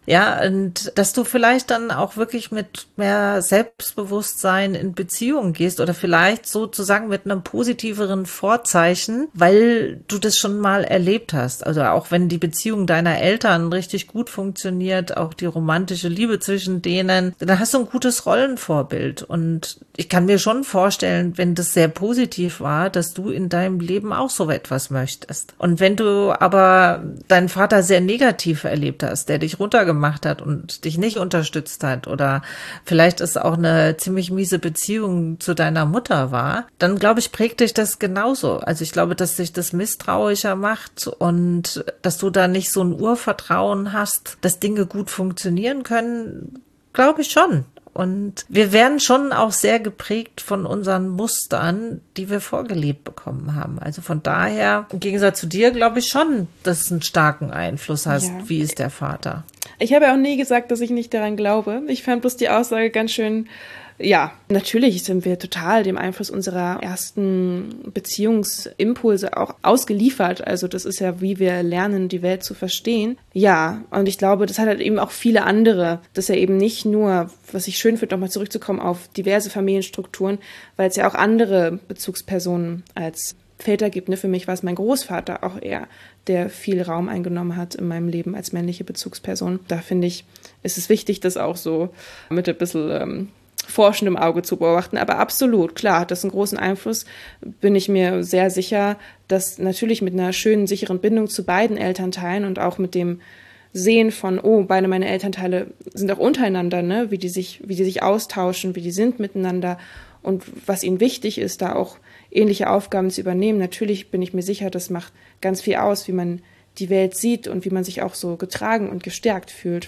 Ja, und dass du vielleicht dann auch wirklich mit mehr Selbstbewusstsein in Beziehungen gehst oder vielleicht sozusagen mit einem positiveren Vorzeichen, weil du das schon mal erlebt hast. Also auch wenn die Beziehung deiner Eltern richtig gut funktioniert, auch die romantische Liebe zwischen denen, dann hast du ein gutes Rollenvorbild. Und ich kann mir schon vorstellen, wenn das sehr positiv war, dass du in deinem Leben auch so etwas möchtest. Und wenn du aber deinen Vater sehr negativ erlebt hast, der dich runtergemacht hat und dich nicht unterstützt hat oder vielleicht es auch eine ziemlich miese Beziehung zu deiner Mutter war, dann glaube ich, prägt dich das genauso. Also ich glaube, dass sich das misstrauischer macht und dass du da nicht so ein Urvertrauen hast, dass Dinge gut funktionieren können, glaube ich schon. Und wir werden schon auch sehr geprägt von unseren Mustern, die wir vorgelebt bekommen haben. Also von daher, im Gegensatz zu dir, glaube ich schon, dass es einen starken Einfluss hast, wie ist der Vater. Ich habe ja auch nie gesagt, dass ich nicht daran glaube. Ich fand bloß die Aussage ganz schön. Ja, natürlich sind wir total dem Einfluss unserer ersten Beziehungsimpulse auch ausgeliefert. Also das ist ja, wie wir lernen, die Welt zu verstehen. Ja, und ich glaube, das hat halt eben auch viele andere. Das ist ja eben nicht nur, was ich schön finde, nochmal zurückzukommen auf diverse Familienstrukturen, weil es ja auch andere Bezugspersonen als Väter gibt. Ne? Für mich war es mein Großvater auch eher, der viel Raum eingenommen hat in meinem Leben als männliche Bezugsperson. Da finde ich, ist es wichtig, das auch so mit ein bisschen forschendem Auge zu beobachten. Aber absolut, klar, hat das einen großen Einfluss. Bin ich mir sehr sicher, dass natürlich mit einer schönen, sicheren Bindung zu beiden Elternteilen und auch mit dem Sehen von, oh, beide meine Elternteile sind auch untereinander, ne? Wie die sich austauschen, wie die sind miteinander und was ihnen wichtig ist, da auch ähnliche Aufgaben zu übernehmen. Natürlich bin ich mir sicher, das macht ganz viel aus, wie man die Welt sieht und wie man sich auch so getragen und gestärkt fühlt.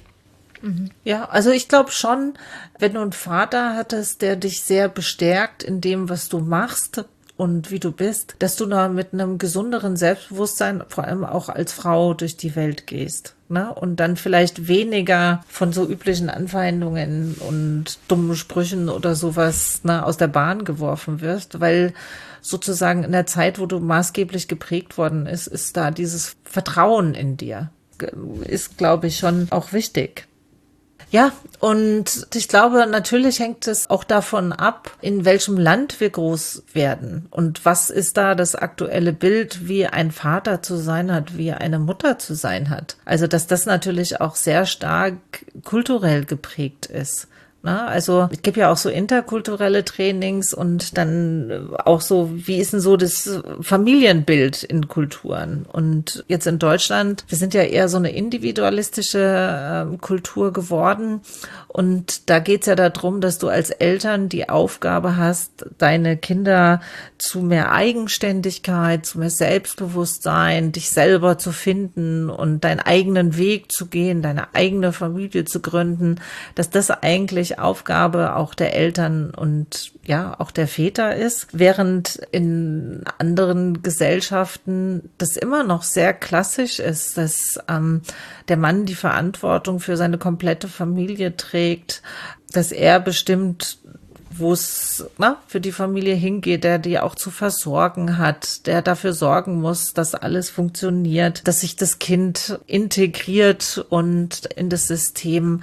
Ja, also ich glaube schon, wenn du einen Vater hattest, der dich sehr bestärkt in dem, was du machst und wie du bist, dass du da mit einem gesünderen Selbstbewusstsein, vor allem auch als Frau, durch die Welt gehst. Ne? Und dann vielleicht weniger von so üblichen Anfeindungen und dummen Sprüchen oder sowas aus der Bahn geworfen wirst, weil sozusagen in der Zeit, wo du maßgeblich geprägt worden ist da dieses Vertrauen in dir. Ist, glaube ich, schon auch wichtig. Ja, und ich glaube, natürlich hängt es auch davon ab, in welchem Land wir groß werden und was ist da das aktuelle Bild, wie ein Vater zu sein hat, wie eine Mutter zu sein hat. Also, dass das natürlich auch sehr stark kulturell geprägt ist. Also ich gebe ja auch so interkulturelle Trainings und dann auch so, wie ist denn so das Familienbild in Kulturen? Und jetzt in Deutschland, wir sind ja eher so eine individualistische Kultur geworden und da geht's ja darum, dass du als Eltern die Aufgabe hast, deine Kinder zu mehr Eigenständigkeit, zu mehr Selbstbewusstsein, dich selber zu finden und deinen eigenen Weg zu gehen, deine eigene Familie zu gründen, dass das eigentlich Aufgabe auch der Eltern und ja auch der Väter ist, während in anderen Gesellschaften das immer noch sehr klassisch ist, dass der Mann die Verantwortung für seine komplette Familie trägt, dass er bestimmt, wo es für die Familie hingeht, der die auch zu versorgen hat, der dafür sorgen muss, dass alles funktioniert, dass sich das Kind integriert und in das System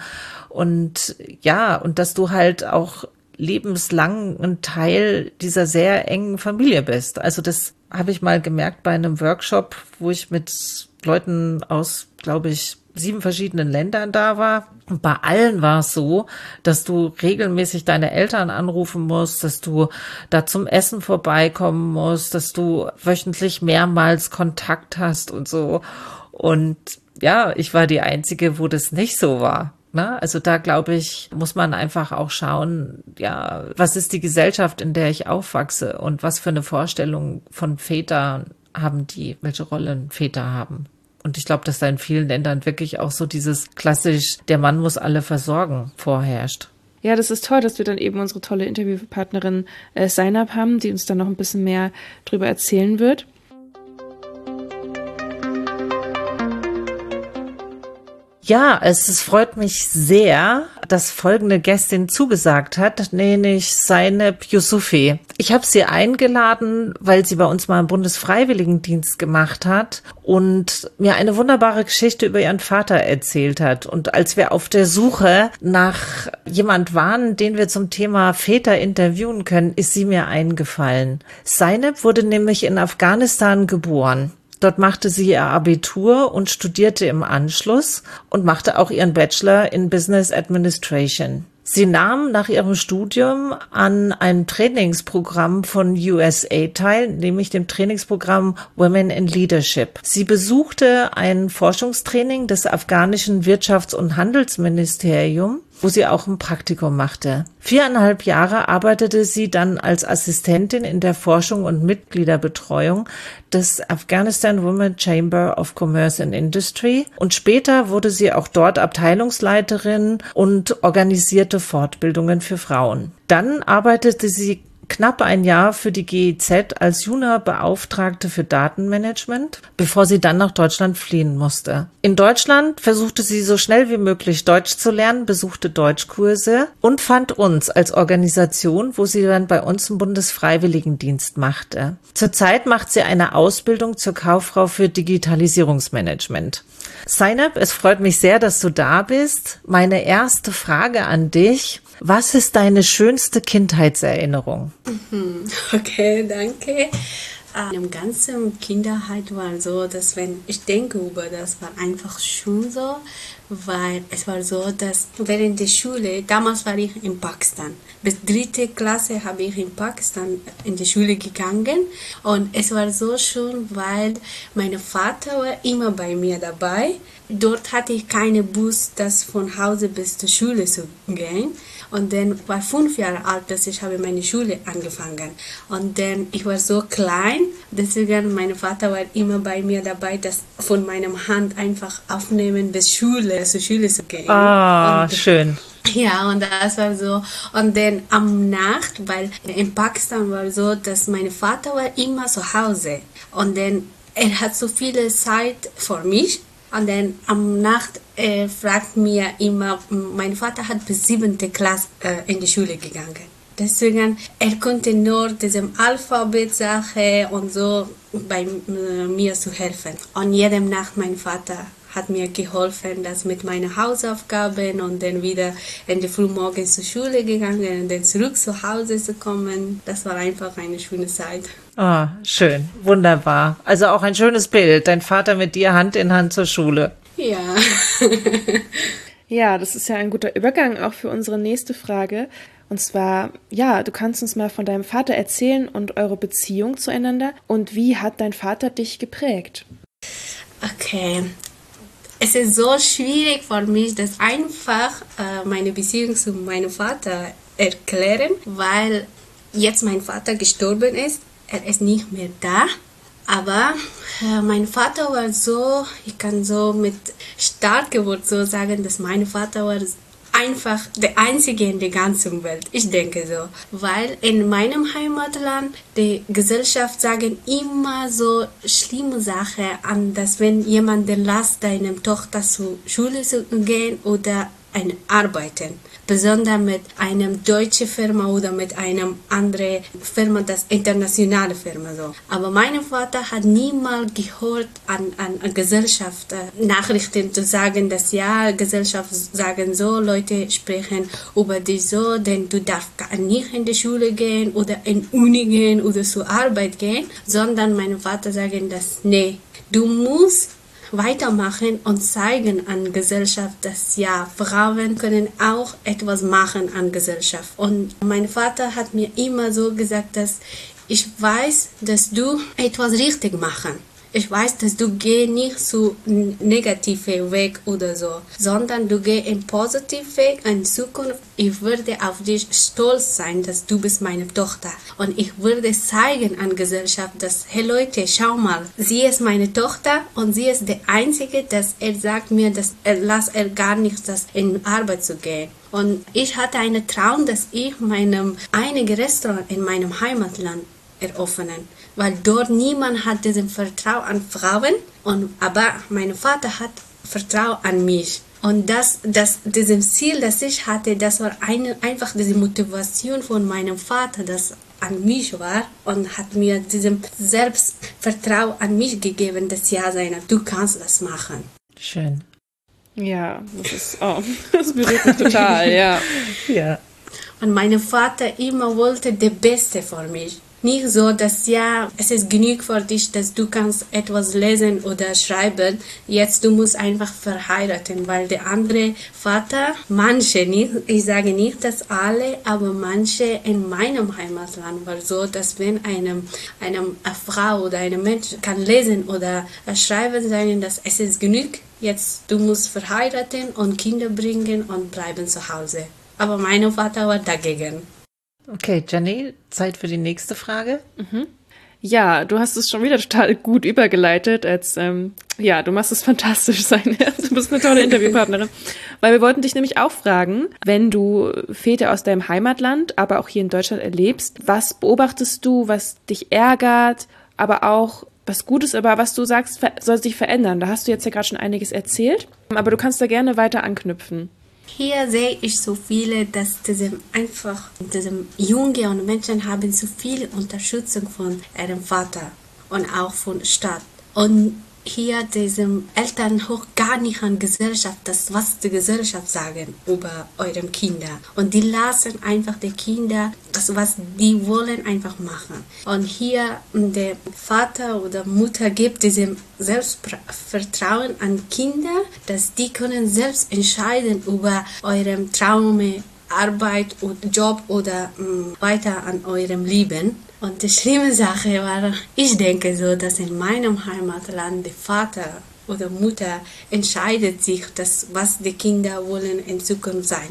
und ja, und dass du halt auch lebenslang ein Teil dieser sehr engen Familie bist. Also das habe ich mal gemerkt bei einem Workshop, wo ich mit Leuten aus, glaube ich, 7 verschiedenen Ländern da war. Und bei allen war es so, dass du regelmäßig deine Eltern anrufen musst, dass du da zum Essen vorbeikommen musst, dass du wöchentlich mehrmals Kontakt hast und so. Und ja, ich war die Einzige, wo das nicht so war. Also da, glaube ich, muss man einfach auch schauen, ja, was ist die Gesellschaft, in der ich aufwachse und was für eine Vorstellung von Vätern haben die, welche Rollen Väter haben. Und ich glaube, dass da in vielen Ländern wirklich auch so dieses klassisch, der Mann muss alle versorgen, vorherrscht. Ja, das ist toll, dass wir dann eben unsere tolle Interviewpartnerin Zainab haben, die uns dann noch ein bisschen mehr drüber erzählen wird. Ja, es freut mich sehr, dass folgende Gästin zugesagt hat, nämlich Zeynep Youssoufi. Ich habe sie eingeladen, weil sie bei uns mal einen Bundesfreiwilligendienst gemacht hat und mir eine wunderbare Geschichte über ihren Vater erzählt hat. Und als wir auf der Suche nach jemand waren, den wir zum Thema Väter interviewen können, ist sie mir eingefallen. Zeynep wurde nämlich in Afghanistan geboren. Dort machte sie ihr Abitur und studierte im Anschluss und machte auch ihren Bachelor in Business Administration. Sie nahm nach ihrem Studium an einem Trainingsprogramm von USA teil, nämlich dem Trainingsprogramm Women in Leadership. Sie besuchte ein Forschungstraining des afghanischen Wirtschafts- und Handelsministeriums, wo sie auch ein Praktikum machte. 4,5 Jahre arbeitete sie dann als Assistentin in der Forschung und Mitgliederbetreuung des Afghanistan Women Chamber of Commerce and Industry und später wurde sie auch dort Abteilungsleiterin und organisierte Fortbildungen für Frauen. Dann arbeitete sie knapp ein Jahr für die GIZ als Junior-Beauftragte für Datenmanagement, bevor sie dann nach Deutschland fliehen musste. In Deutschland versuchte sie so schnell wie möglich Deutsch zu lernen, besuchte Deutschkurse und fand uns als Organisation, wo sie dann bei uns einen Bundesfreiwilligendienst machte. Zurzeit macht sie eine Ausbildung zur Kauffrau für Digitalisierungsmanagement. Zeynep, es freut mich sehr, dass du da bist. Meine erste Frage an dich: Was ist deine schönste Kindheitserinnerung? Okay, danke. Meine ganze Kindheit war so, dass wenn ich denke über das, war einfach schon so, weil es war so, dass während der Schule, damals war ich in Pakistan, bis 3. Klasse habe ich in Pakistan in die Schule gegangen und es war so schön, weil mein Vater war immer bei mir dabei. Dort hatte ich keinen Bus, das von Hause bis zur Schule zu gehen. Und dann war 5 Jahre alt, dass ich habe meine Schule angefangen. Und dann, ich war so klein, deswegen mein Vater war immer bei mir dabei, das von meiner Hand einfach aufnehmen bis zur Schule zu gehen. Ah, und, schön. Ja, und das war so. Und dann am Nacht, weil in Pakistan war so, dass mein Vater war immer zu Hause. Und dann, er hat so viel Zeit für mich. Und dann am Nacht fragt mir immer, mein Vater hat bis 7. Klasse in die Schule gegangen. Deswegen, er konnte nur diese Alphabet-Sache und so bei mir zu helfen. Und jede Nacht mein Vater hat mir geholfen, das mit meinen Hausaufgaben und dann wieder in die Frühmorgens zur Schule gegangen und dann zurück zu Hause zu kommen. Das war einfach eine schöne Zeit. Ah, schön, wunderbar. Also auch ein schönes Bild, dein Vater mit dir Hand in Hand zur Schule. Ja. Ja, das ist ja ein guter Übergang auch für unsere nächste Frage. Und zwar, ja, du kannst uns mal von deinem Vater erzählen und eure Beziehung zueinander. Und wie hat dein Vater dich geprägt? Okay. Es ist so schwierig für mich, das einfach meine Beziehung zu meinem Vater erklären, weil jetzt mein Vater gestorben ist. Er ist nicht mehr da. Aber mein Vater war so, ich kann so mit starkem Wort so sagen, dass mein Vater war einfach der Einzige in der ganzen Welt. Ich denke so. Weil in meinem Heimatland, die Gesellschaft sagen immer so schlimme Sachen an, dass wenn jemand lässt, deine Tochter zur Schule zu gehen oder arbeiten. Besonders mit einer deutschen Firma oder mit einer anderen Firma, das internationale Firma so. Aber mein Vater hat niemals gehört an Gesellschaft Nachrichten zu sagen, dass ja, Gesellschaft sagen so, Leute sprechen über dich so, denn du darfst nicht in die Schule gehen oder in Uni gehen oder zur Arbeit gehen, sondern mein Vater sagen, dass nee, du musst weitermachen und zeigen an Gesellschaft, dass ja, Frauen können auch etwas machen an Gesellschaft. Und mein Vater hat mir immer so gesagt, dass ich weiß, dass du etwas richtig machen. Ich weiß, dass du geh nicht so negativen Weg oder so, sondern du geh in positiven Weg in Zukunft. Ich würde auf dich stolz sein, dass du bist meine Tochter. Und ich würde zeigen an Gesellschaft, dass, hey Leute, schau mal, sie ist meine Tochter und sie ist der Einzige, dass er sagt mir, dass er gar nicht, das in Arbeit zu gehen. Und ich hatte einen Traum, dass ich einige Restaurant in meinem Heimatland eröffnen, weil dort niemand hat diesen Vertrauen an Frauen aber mein Vater hat Vertrauen an mich Und diesem Ziel, das ich hatte, das war einfach diese Motivation von meinem Vater, das an mich war und hat mir diesem Selbstvertrauen an mich gegeben, dass ja, Zainab, du kannst das machen. Schön. Ja, das berührt mich total, ja. Ja. Und mein Vater immer wollte das Beste für mich. Nicht so, dass ja, es ist genug für dich, dass du kannst etwas lesen oder schreiben. Jetzt du musst einfach verheiraten, weil der andere Vater, manche nicht, ich sage nicht, dass alle, aber manche in meinem Heimatland war so, dass wenn eine Frau oder ein Mensch kann lesen oder schreiben, sagen, dass es ist genug. Jetzt du musst verheiraten und Kinder bringen und bleiben zu Hause. Aber mein Vater war dagegen. Okay, Jenny, Zeit für die nächste Frage. Ja, du hast es schon wieder total gut übergeleitet. Du machst es fantastisch sein. Du bist eine tolle Interviewpartnerin. Weil wir wollten dich nämlich auch fragen, wenn du Väter aus deinem Heimatland, aber auch hier in Deutschland erlebst, was beobachtest du, was dich ärgert, aber auch was Gutes, aber was du sagst, soll sich verändern. Da hast du jetzt ja gerade schon einiges erzählt, aber du kannst da gerne weiter anknüpfen. Hier sehe ich so viele, dass diese Junge und Menschen haben so viel Unterstützung von ihrem Vater und auch von Staat. Und hier diesem Eltern hoch gar nicht an Gesellschaft, das was die Gesellschaft sagen über eure Kinder. Und die lassen einfach die Kinder, das was die wollen, einfach machen. Und hier der Vater oder Mutter gibt diesem Selbstvertrauen an Kinder, dass die können selbst entscheiden über eurem Traume, Arbeit und Job oder weiter an eurem Leben. Und die schlimme Sache war, ich denke so, dass in meinem Heimatland der Vater oder Mutter entscheidet sich, was die Kinder wollen in Zukunft sein.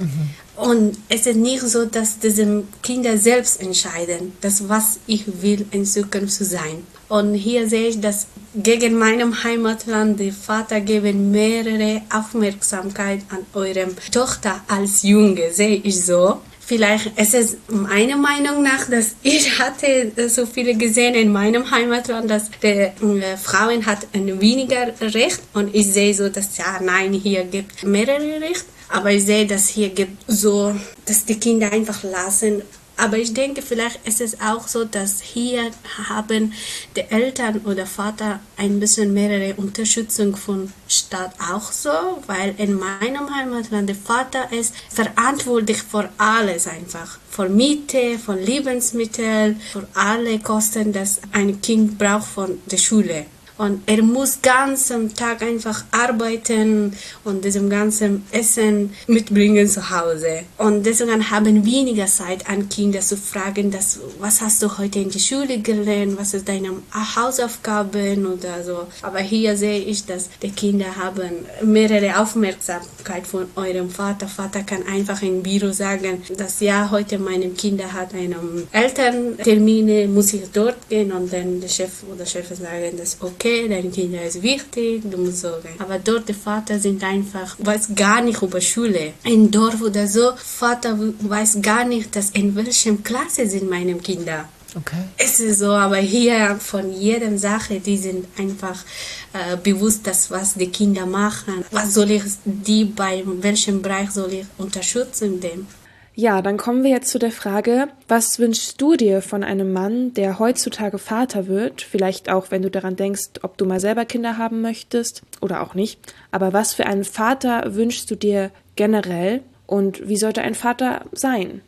Und es ist nicht so, dass diese Kinder selbst entscheiden, was ich will in Zukunft zu sein. Und hier sehe ich, dass gegen meinem Heimatland die Vater geben mehrere Aufmerksamkeit an eurem Tochter als Junge, sehe ich so. Vielleicht ist es meiner Meinung nach, dass ich hatte so viele gesehen in meinem Heimatland, dass die Frauen hat weniger Recht und ich sehe so, dass ja, nein, hier gibt mehrere Rechte, aber ich sehe, dass hier gibt so, dass die Kinder einfach lassen. Aber ich denke, vielleicht ist es auch so, dass hier haben die Eltern oder Vater ein bisschen mehrere Unterstützung von Staat auch so, weil in meinem Heimatland der Vater ist verantwortlich für alles einfach. Für Miete, für Lebensmittel, für alle Kosten, das ein Kind braucht von der Schule. Und er muss ganzen Tag einfach arbeiten und diesem ganzen Essen mitbringen zu Hause. Und deswegen haben weniger Zeit an Kinder zu fragen, was hast du heute in der Schule gelernt, was ist deine Hausaufgaben oder so. Aber hier sehe ich, dass die Kinder haben mehrere Aufmerksamkeit von eurem Vater. Vater kann einfach im Büro sagen, dass ja, heute meine Kinder hat einen Elterntermine, muss ich dort gehen und dann der Chef oder Chefin sagen, das ist okay. Deine Kinder ist wichtig, du musst sagen. Aber dort die Vater sind einfach, weiß gar nicht über Schule. Im Dorf oder so, Vater weiß gar nicht, dass in welcher Klasse sind meine Kinder. Okay. Es ist so, aber hier von jeder Sache, die sind einfach bewusst, was die Kinder machen. Was soll ich bei welchem Bereich soll ich unterstützen dem? Ja, dann kommen wir jetzt zu der Frage, was wünschst du dir von einem Mann, der heutzutage Vater wird? Vielleicht auch, wenn du daran denkst, ob du mal selber Kinder haben möchtest oder auch nicht. Aber was für einen Vater wünschst du dir generell und wie sollte ein Vater sein?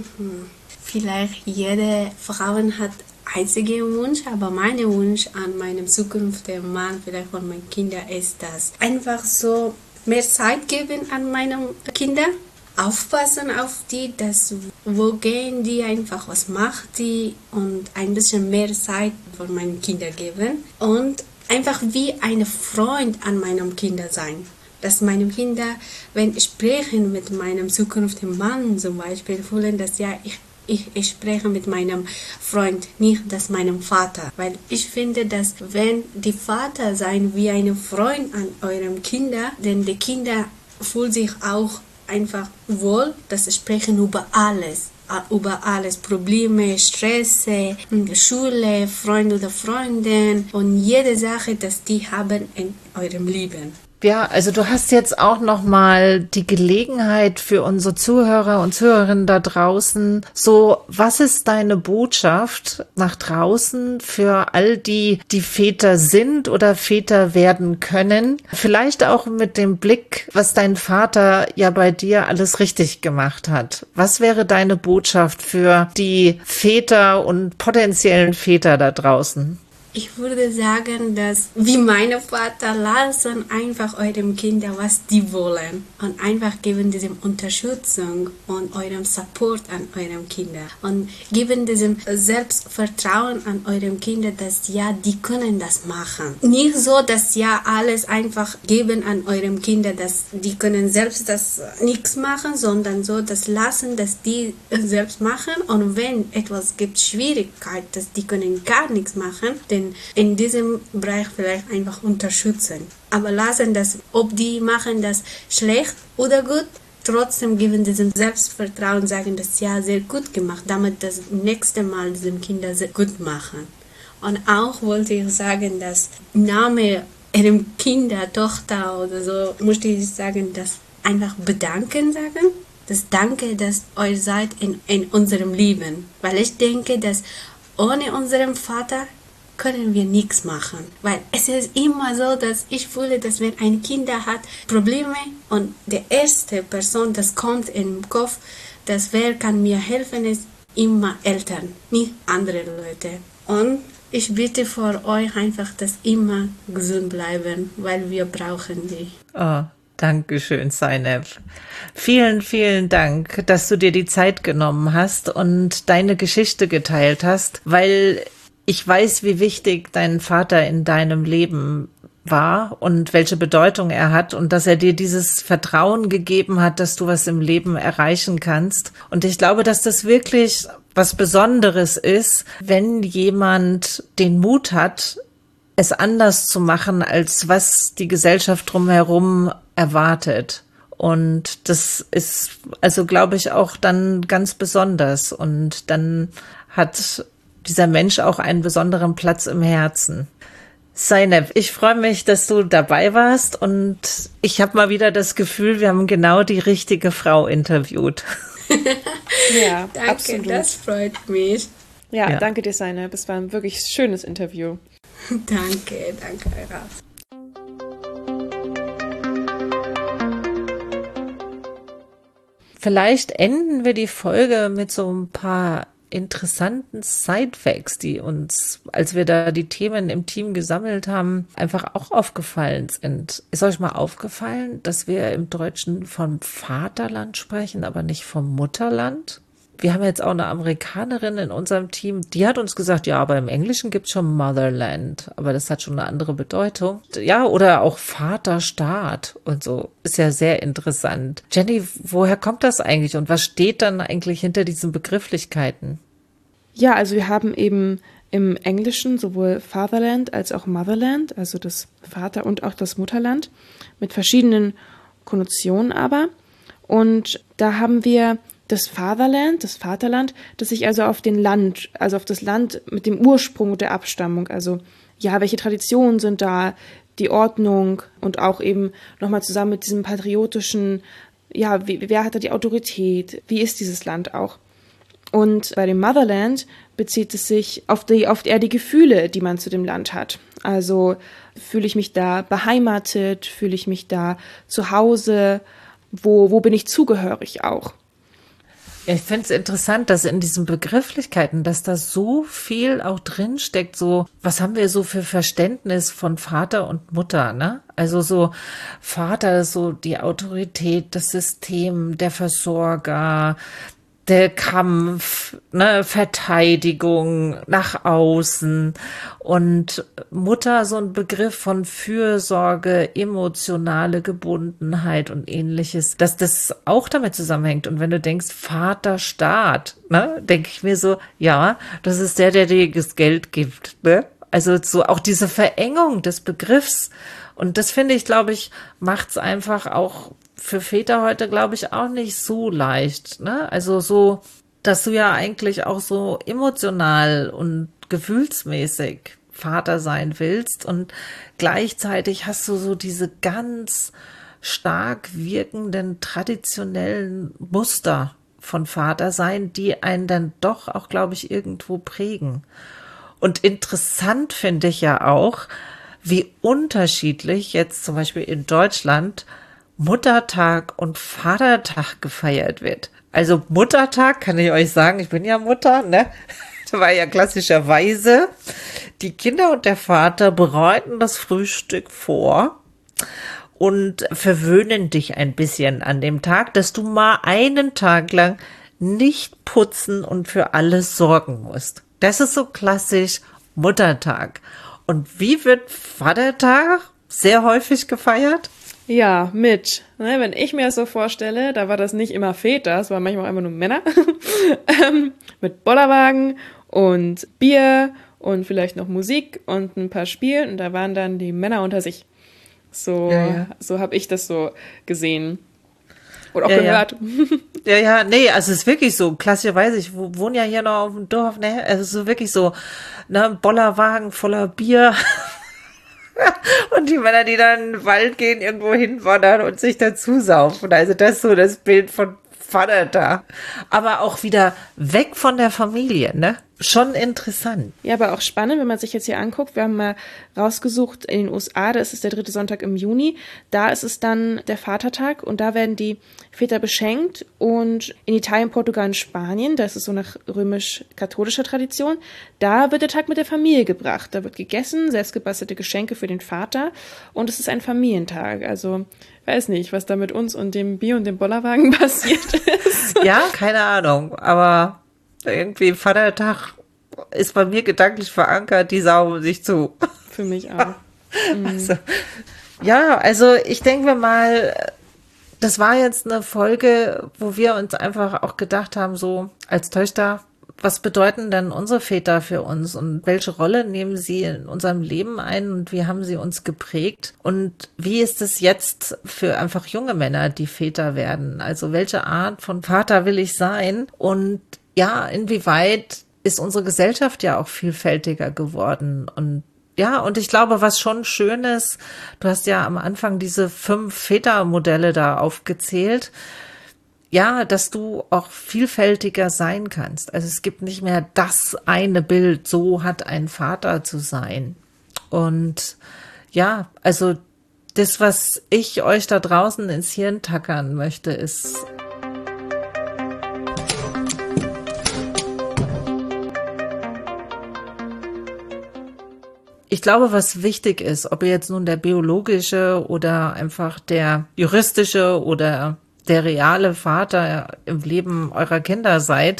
Vielleicht jede Frau hat einzige Wunsch, aber mein Wunsch an meinem zukünftigen Mann, vielleicht von meinen Kindern, ist das einfach so mehr Zeit geben an meine Kinder. Aufpassen auf die, wo gehen die einfach, was macht die und ein bisschen mehr Zeit für meine Kinder geben und einfach wie ein Freund an meinem Kinder sein. Dass meine Kinder, wenn ich spreche mit meinem zukünftigen Mann zum Beispiel, fühlen, dass ja, ich spreche mit meinem Freund, nicht das meinem Vater. Weil ich finde, dass wenn die Vater sein wie ein Freund an eurem Kinder, denn die Kinder fühlen sich auch einfach wohl, das Sprechen über alles, Probleme, Stress, Schule, Freund oder Freundin und jede Sache, dass die haben in eurem Leben. Ja, also du hast jetzt auch noch mal die Gelegenheit für unsere Zuhörer und Zuhörerinnen da draußen. So, was ist deine Botschaft nach draußen für all die, die Väter sind oder Väter werden können? Vielleicht auch mit dem Blick, was dein Vater ja bei dir alles richtig gemacht hat. Was wäre deine Botschaft für die Väter und potenziellen Väter da draußen? Ich würde sagen, dass wie meine Vater lassen einfach eurem Kinder, was die wollen und einfach geben diesem Unterstützung und eurem Support an eurem Kinder und geben diesem Selbstvertrauen an eurem Kinder, dass ja, die können das machen. Nicht so, dass ja alles einfach geben an eurem Kinder, dass die können selbst das nichts machen, sondern so, dass lassen, dass die selbst machen und wenn etwas gibt, Schwierigkeit, dass die können gar nichts machen, denn in diesem Bereich vielleicht einfach unterstützen. Aber lassen das, ob die machen das schlecht oder gut, trotzdem geben diesem Selbstvertrauen, sagen das ja sehr gut gemacht, damit das nächste Mal diesem Kinder sehr gut machen. Und auch wollte ich sagen, dass Name ihrem Kinder, Tochter oder so, musste ich sagen, dass einfach bedanken sagen. Das Danke, dass ihr seid in unserem Leben. Weil ich denke, dass ohne unseren Vater können wir nichts machen. Weil es ist immer so, dass ich fühle, dass wenn ein Kind hat Probleme und die erste Person, das kommt im Kopf, dass wer kann mir helfen, ist immer Eltern, nicht andere Leute. Und ich bitte vor euch einfach, dass immer gesund bleiben, weil wir brauchen die. Oh. Dankeschön, Zeynep. Vielen, vielen Dank, dass du dir die Zeit genommen hast und deine Geschichte geteilt hast, weil ich weiß, wie wichtig dein Vater in deinem Leben war und welche Bedeutung er hat und dass er dir dieses Vertrauen gegeben hat, dass du was im Leben erreichen kannst. Und ich glaube, dass das wirklich was Besonderes ist, wenn jemand den Mut hat, es anders zu machen, als was die Gesellschaft drumherum erwartet. Und das ist, also glaube ich, auch dann ganz besonders. Und dann hat dieser Mensch auch einen besonderen Platz im Herzen. Zeynep, ich freue mich, dass du dabei warst und ich habe mal wieder das Gefühl, wir haben genau die richtige Frau interviewt. Ja, Danke, absolut. das freut mich. Ja, danke dir, Zeynep. Es war ein wirklich schönes Interview. Danke, Eira. Vielleicht enden wir die Folge mit so ein paar interessanten Side-Facts, die uns, als wir da die Themen im Team gesammelt haben, einfach auch aufgefallen sind. Ist euch mal aufgefallen, dass wir im Deutschen vom Vaterland sprechen, aber nicht vom Mutterland? Wir haben jetzt auch eine Amerikanerin in unserem Team, die hat uns gesagt, ja, aber im Englischen gibt's schon Motherland, aber das hat schon eine andere Bedeutung. Ja, oder auch Vaterstaat und so. Ist ja sehr interessant. Jenny, woher kommt das eigentlich und was steht dann eigentlich hinter diesen Begrifflichkeiten? Ja, also wir haben eben im Englischen sowohl Fatherland als auch Motherland, also das Vater- und auch das Mutterland, mit verschiedenen Konnotationen aber. Und da haben wir das Fatherland, das Vaterland, das sich also auf den Land, also auf das Land mit dem Ursprung der Abstammung, also ja, welche Traditionen sind da, die Ordnung und auch eben nochmal zusammen mit diesem patriotischen, ja, wer hat da die Autorität, wie ist dieses Land auch. Und bei dem Motherland bezieht es sich auf eher die Gefühle, die man zu dem Land hat. Also fühle ich mich da beheimatet, fühle ich mich da zu Hause, wo bin ich zugehörig auch. Ja, ich finde es interessant, dass in diesen Begrifflichkeiten, dass da so viel auch drin steckt, so, was haben wir so für Verständnis von Vater und Mutter, ne? Also so Vater, so die Autorität, das System, der Versorger, der Kampf, ne, Verteidigung nach außen und Mutter so ein Begriff von Fürsorge, emotionale Gebundenheit und ähnliches, dass das auch damit zusammenhängt. Und wenn du denkst, Vaterstaat, ne, denke ich mir so, ja, das ist der dir das Geld gibt, ne? Also so auch diese Verengung des Begriffs. Und das finde ich, glaube ich, macht's einfach auch für Väter heute, glaube ich, auch nicht so leicht, ne? Also so, dass du ja eigentlich auch so emotional und gefühlsmäßig Vater sein willst und gleichzeitig hast du so diese ganz stark wirkenden traditionellen Muster von Vater sein, die einen dann doch auch, glaube ich, irgendwo prägen. Und interessant finde ich ja auch, wie unterschiedlich jetzt zum Beispiel in Deutschland Muttertag und Vatertag gefeiert wird. Also Muttertag, kann ich euch sagen, ich bin ja Mutter, ne? Da war ja klassischerweise, die Kinder und der Vater bereiten das Frühstück vor und verwöhnen dich ein bisschen an dem Tag, dass du mal einen Tag lang nicht putzen und für alles sorgen musst. Das ist so klassisch Muttertag. Und wie wird Vatertag sehr häufig gefeiert? Ja, mit. Ne, wenn ich mir das so vorstelle, da war das nicht immer Väter, es waren manchmal auch einfach nur Männer. Mit Bollerwagen und Bier und vielleicht noch Musik und ein paar Spielen. Und da waren dann die Männer unter sich. So, so habe ich das so gesehen. Oder auch gehört. Ja, nee, also es ist wirklich so, klassischerweise, ich wohne ja hier noch auf dem Dorf, ne, also es ist so wirklich so, ne, Bollerwagen voller Bier und die Männer, die dann in den Wald gehen, irgendwo hinwandern und sich dazu saufen, also das ist so das Bild von Vatertag. Aber auch wieder weg von der Familie, ne? Schon interessant. Ja, aber auch spannend, wenn man sich jetzt hier anguckt. Wir haben mal rausgesucht in den USA, da ist es der 3. Sonntag im Juni. Da ist es dann der Vatertag und da werden die Väter beschenkt. Und in Italien, Portugal und Spanien, das ist so nach römisch-katholischer Tradition, da wird der Tag mit der Familie gebracht. Da wird gegessen, selbstgebastelte Geschenke für den Vater und es ist ein Familientag. Also weiß nicht, was da mit uns und dem Bier und dem Bollerwagen passiert ist. Ja, keine Ahnung, aber irgendwie Vatertag ist bei mir gedanklich verankert, die saugen sich zu. Für mich auch. Also, ja, also ich denke mal, das war jetzt eine Folge, wo wir uns einfach auch gedacht haben, so als Töchter, was bedeuten denn unsere Väter für uns und welche Rolle nehmen sie in unserem Leben ein und wie haben sie uns geprägt und wie ist es jetzt für einfach junge Männer, die Väter werden? Also welche Art von Vater will ich sein und ja, inwieweit ist unsere Gesellschaft ja auch vielfältiger geworden und ja, und ich glaube, was schon schön ist, du hast ja am Anfang diese 5 Vätermodelle da aufgezählt, ja, dass du auch vielfältiger sein kannst. Also es gibt nicht mehr das eine Bild, so hat ein Vater zu sein. Und ja, also das, was ich euch da draußen ins Hirn tackern möchte, ist: Ich glaube, was wichtig ist, ob ihr jetzt nun der biologische oder einfach der juristische oder der reale Vater im Leben eurer Kinder seid.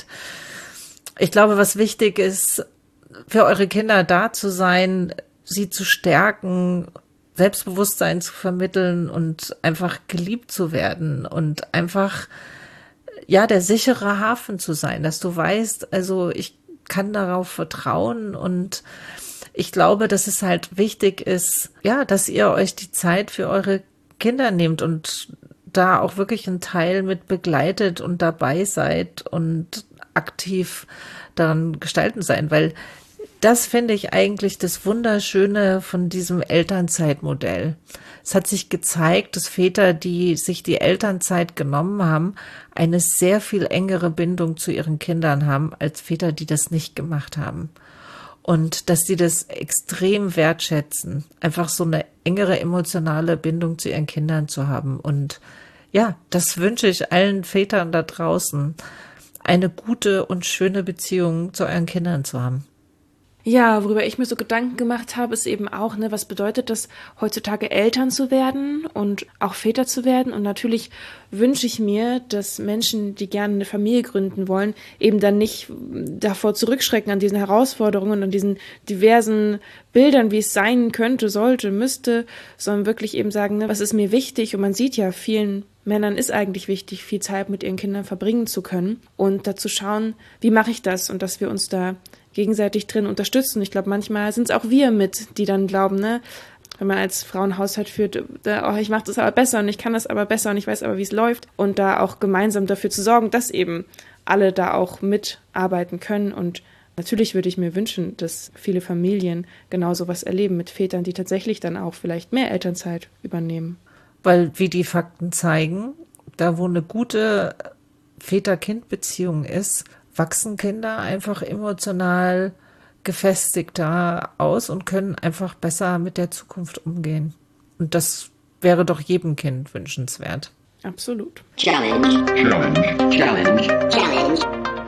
Ich glaube, was wichtig ist, für eure Kinder da zu sein, sie zu stärken, Selbstbewusstsein zu vermitteln und einfach geliebt zu werden und einfach, ja, der sichere Hafen zu sein, dass du weißt, also ich kann darauf vertrauen und ich glaube, dass es halt wichtig ist, ja, dass ihr euch die Zeit für eure Kinder nehmt und da auch wirklich einen Teil mit begleitet und dabei seid und aktiv daran gestalten sein, weil das finde ich eigentlich das Wunderschöne von diesem Elternzeitmodell. Es hat sich gezeigt, dass Väter, die sich die Elternzeit genommen haben, eine sehr viel engere Bindung zu ihren Kindern haben, als Väter, die das nicht gemacht haben. Und dass sie das extrem wertschätzen, einfach so eine engere emotionale Bindung zu ihren Kindern zu haben. Und ja, das wünsche ich allen Vätern da draußen, eine gute und schöne Beziehung zu euren Kindern zu haben. Ja, worüber ich mir so Gedanken gemacht habe, ist eben auch, ne, was bedeutet das, heutzutage Eltern zu werden und auch Väter zu werden? Und natürlich wünsche ich mir, dass Menschen, die gerne eine Familie gründen wollen, eben dann nicht davor zurückschrecken an diesen Herausforderungen, an diesen diversen Bildern, wie es sein könnte, sollte, müsste, sondern wirklich eben sagen, ne, was ist mir wichtig? Und man sieht ja, vielen Männern ist eigentlich wichtig, viel Zeit mit ihren Kindern verbringen zu können und dazu schauen, wie mache ich das und dass wir uns da gegenseitig drin unterstützen. Ich glaube, manchmal sind es auch wir mit, die dann glauben, ne, wenn man als Frau einen Haushalt führt, oh, ich mache das aber besser und ich kann das aber besser und ich weiß aber, wie es läuft und da auch gemeinsam dafür zu sorgen, dass eben alle da auch mitarbeiten können und Natürlich würde ich mir wünschen, dass viele Familien genau sowas erleben mit Vätern, die tatsächlich dann auch vielleicht mehr Elternzeit übernehmen. Weil, wie die Fakten zeigen, da wo eine gute Väter-Kind-Beziehung ist, wachsen Kinder einfach emotional gefestigter aus und können einfach besser mit der Zukunft umgehen. Und das wäre doch jedem Kind wünschenswert. Absolut. Challenge. Challenge. Challenge. Challenge.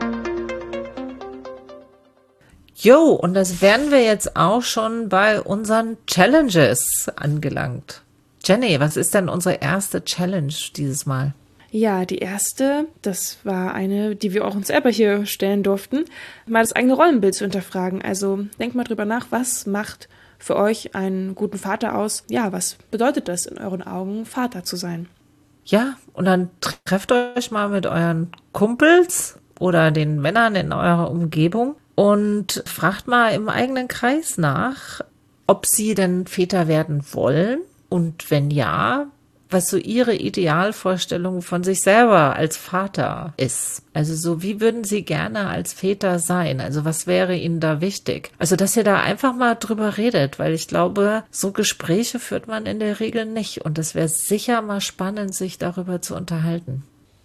Jo, und das wären wir jetzt auch schon bei unseren Challenges angelangt. Jenny, was ist denn unsere erste Challenge dieses Mal? Ja, die erste, das war eine, die wir auch uns selber hier stellen durften, mal das eigene Rollenbild zu hinterfragen. Also denkt mal drüber nach, was macht für euch einen guten Vater aus? Ja, was bedeutet das in euren Augen, Vater zu sein? Ja, und dann trefft euch mal mit euren Kumpels oder den Männern in eurer Umgebung und fragt mal im eigenen Kreis nach, ob sie denn Väter werden wollen und wenn ja, was so ihre Idealvorstellung von sich selber als Vater ist. Also so, wie würden sie gerne als Väter sein? Also was wäre ihnen da wichtig? Also, dass ihr da einfach mal drüber redet, weil ich glaube, so Gespräche führt man in der Regel nicht. Und es wäre sicher mal spannend, sich darüber zu unterhalten.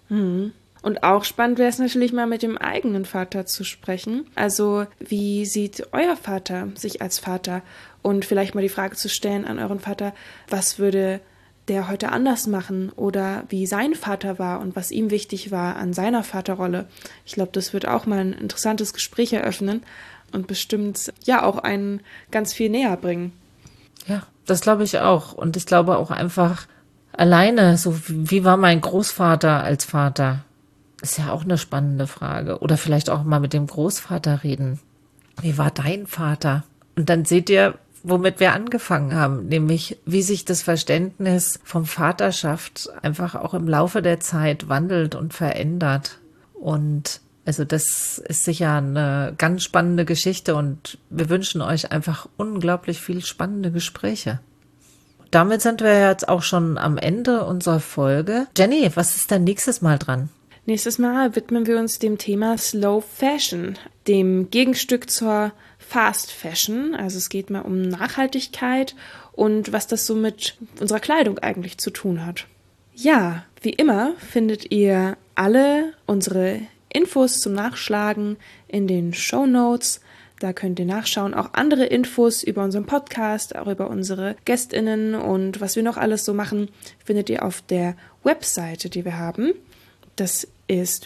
Und auch spannend wäre es natürlich mal mit dem eigenen Vater zu sprechen. Also wie sieht euer Vater sich als Vater? Und vielleicht mal die Frage zu stellen an euren Vater, was würde der heute anders machen oder wie sein Vater war und was ihm wichtig war an seiner Vaterrolle. Ich glaube, das wird auch mal ein interessantes Gespräch eröffnen und bestimmt ja auch einen ganz viel näher bringen. Ja, das glaube ich auch. Und ich glaube auch einfach alleine, so wie war mein Großvater als Vater? Ist ja auch eine spannende Frage. Oder vielleicht auch mal mit dem Großvater reden. Wie war dein Vater? Und dann seht ihr, womit wir angefangen haben, nämlich wie sich das Verständnis vom Vaterschaft einfach auch im Laufe der Zeit wandelt und verändert. Und also das ist sicher eine ganz spannende Geschichte und wir wünschen euch einfach unglaublich viel spannende Gespräche. Damit sind wir jetzt auch schon am Ende unserer Folge. Jenny, was ist denn nächstes Mal dran? Nächstes Mal widmen wir uns dem Thema Slow Fashion, dem Gegenstück zur Fast Fashion. Also es geht mal um Nachhaltigkeit und was das so mit unserer Kleidung eigentlich zu tun hat. Ja, wie immer findet ihr alle unsere Infos zum Nachschlagen in den Shownotes. Da könnt ihr nachschauen, auch andere Infos über unseren Podcast, auch über unsere GästInnen und was wir noch alles so machen, findet ihr auf der Webseite, die wir haben. Das ist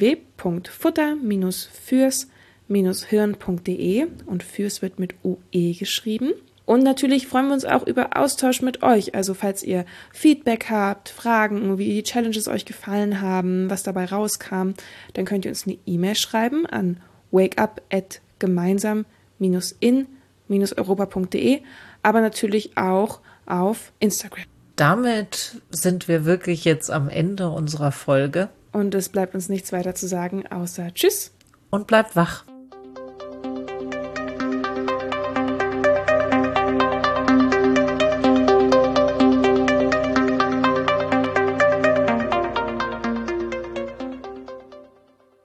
www.futter-fürs-hirn.de und Fürs wird mit UE geschrieben. Und natürlich freuen wir uns auch über Austausch mit euch. Also falls ihr Feedback habt, Fragen, wie die Challenges euch gefallen haben, was dabei rauskam, dann könnt ihr uns eine E-Mail schreiben an wakeup@gemeinsam-in-europa.de, aber natürlich auch auf Instagram. Damit sind wir wirklich jetzt am Ende unserer Folge. Und es bleibt uns nichts weiter zu sagen, außer Tschüss. Und bleibt wach.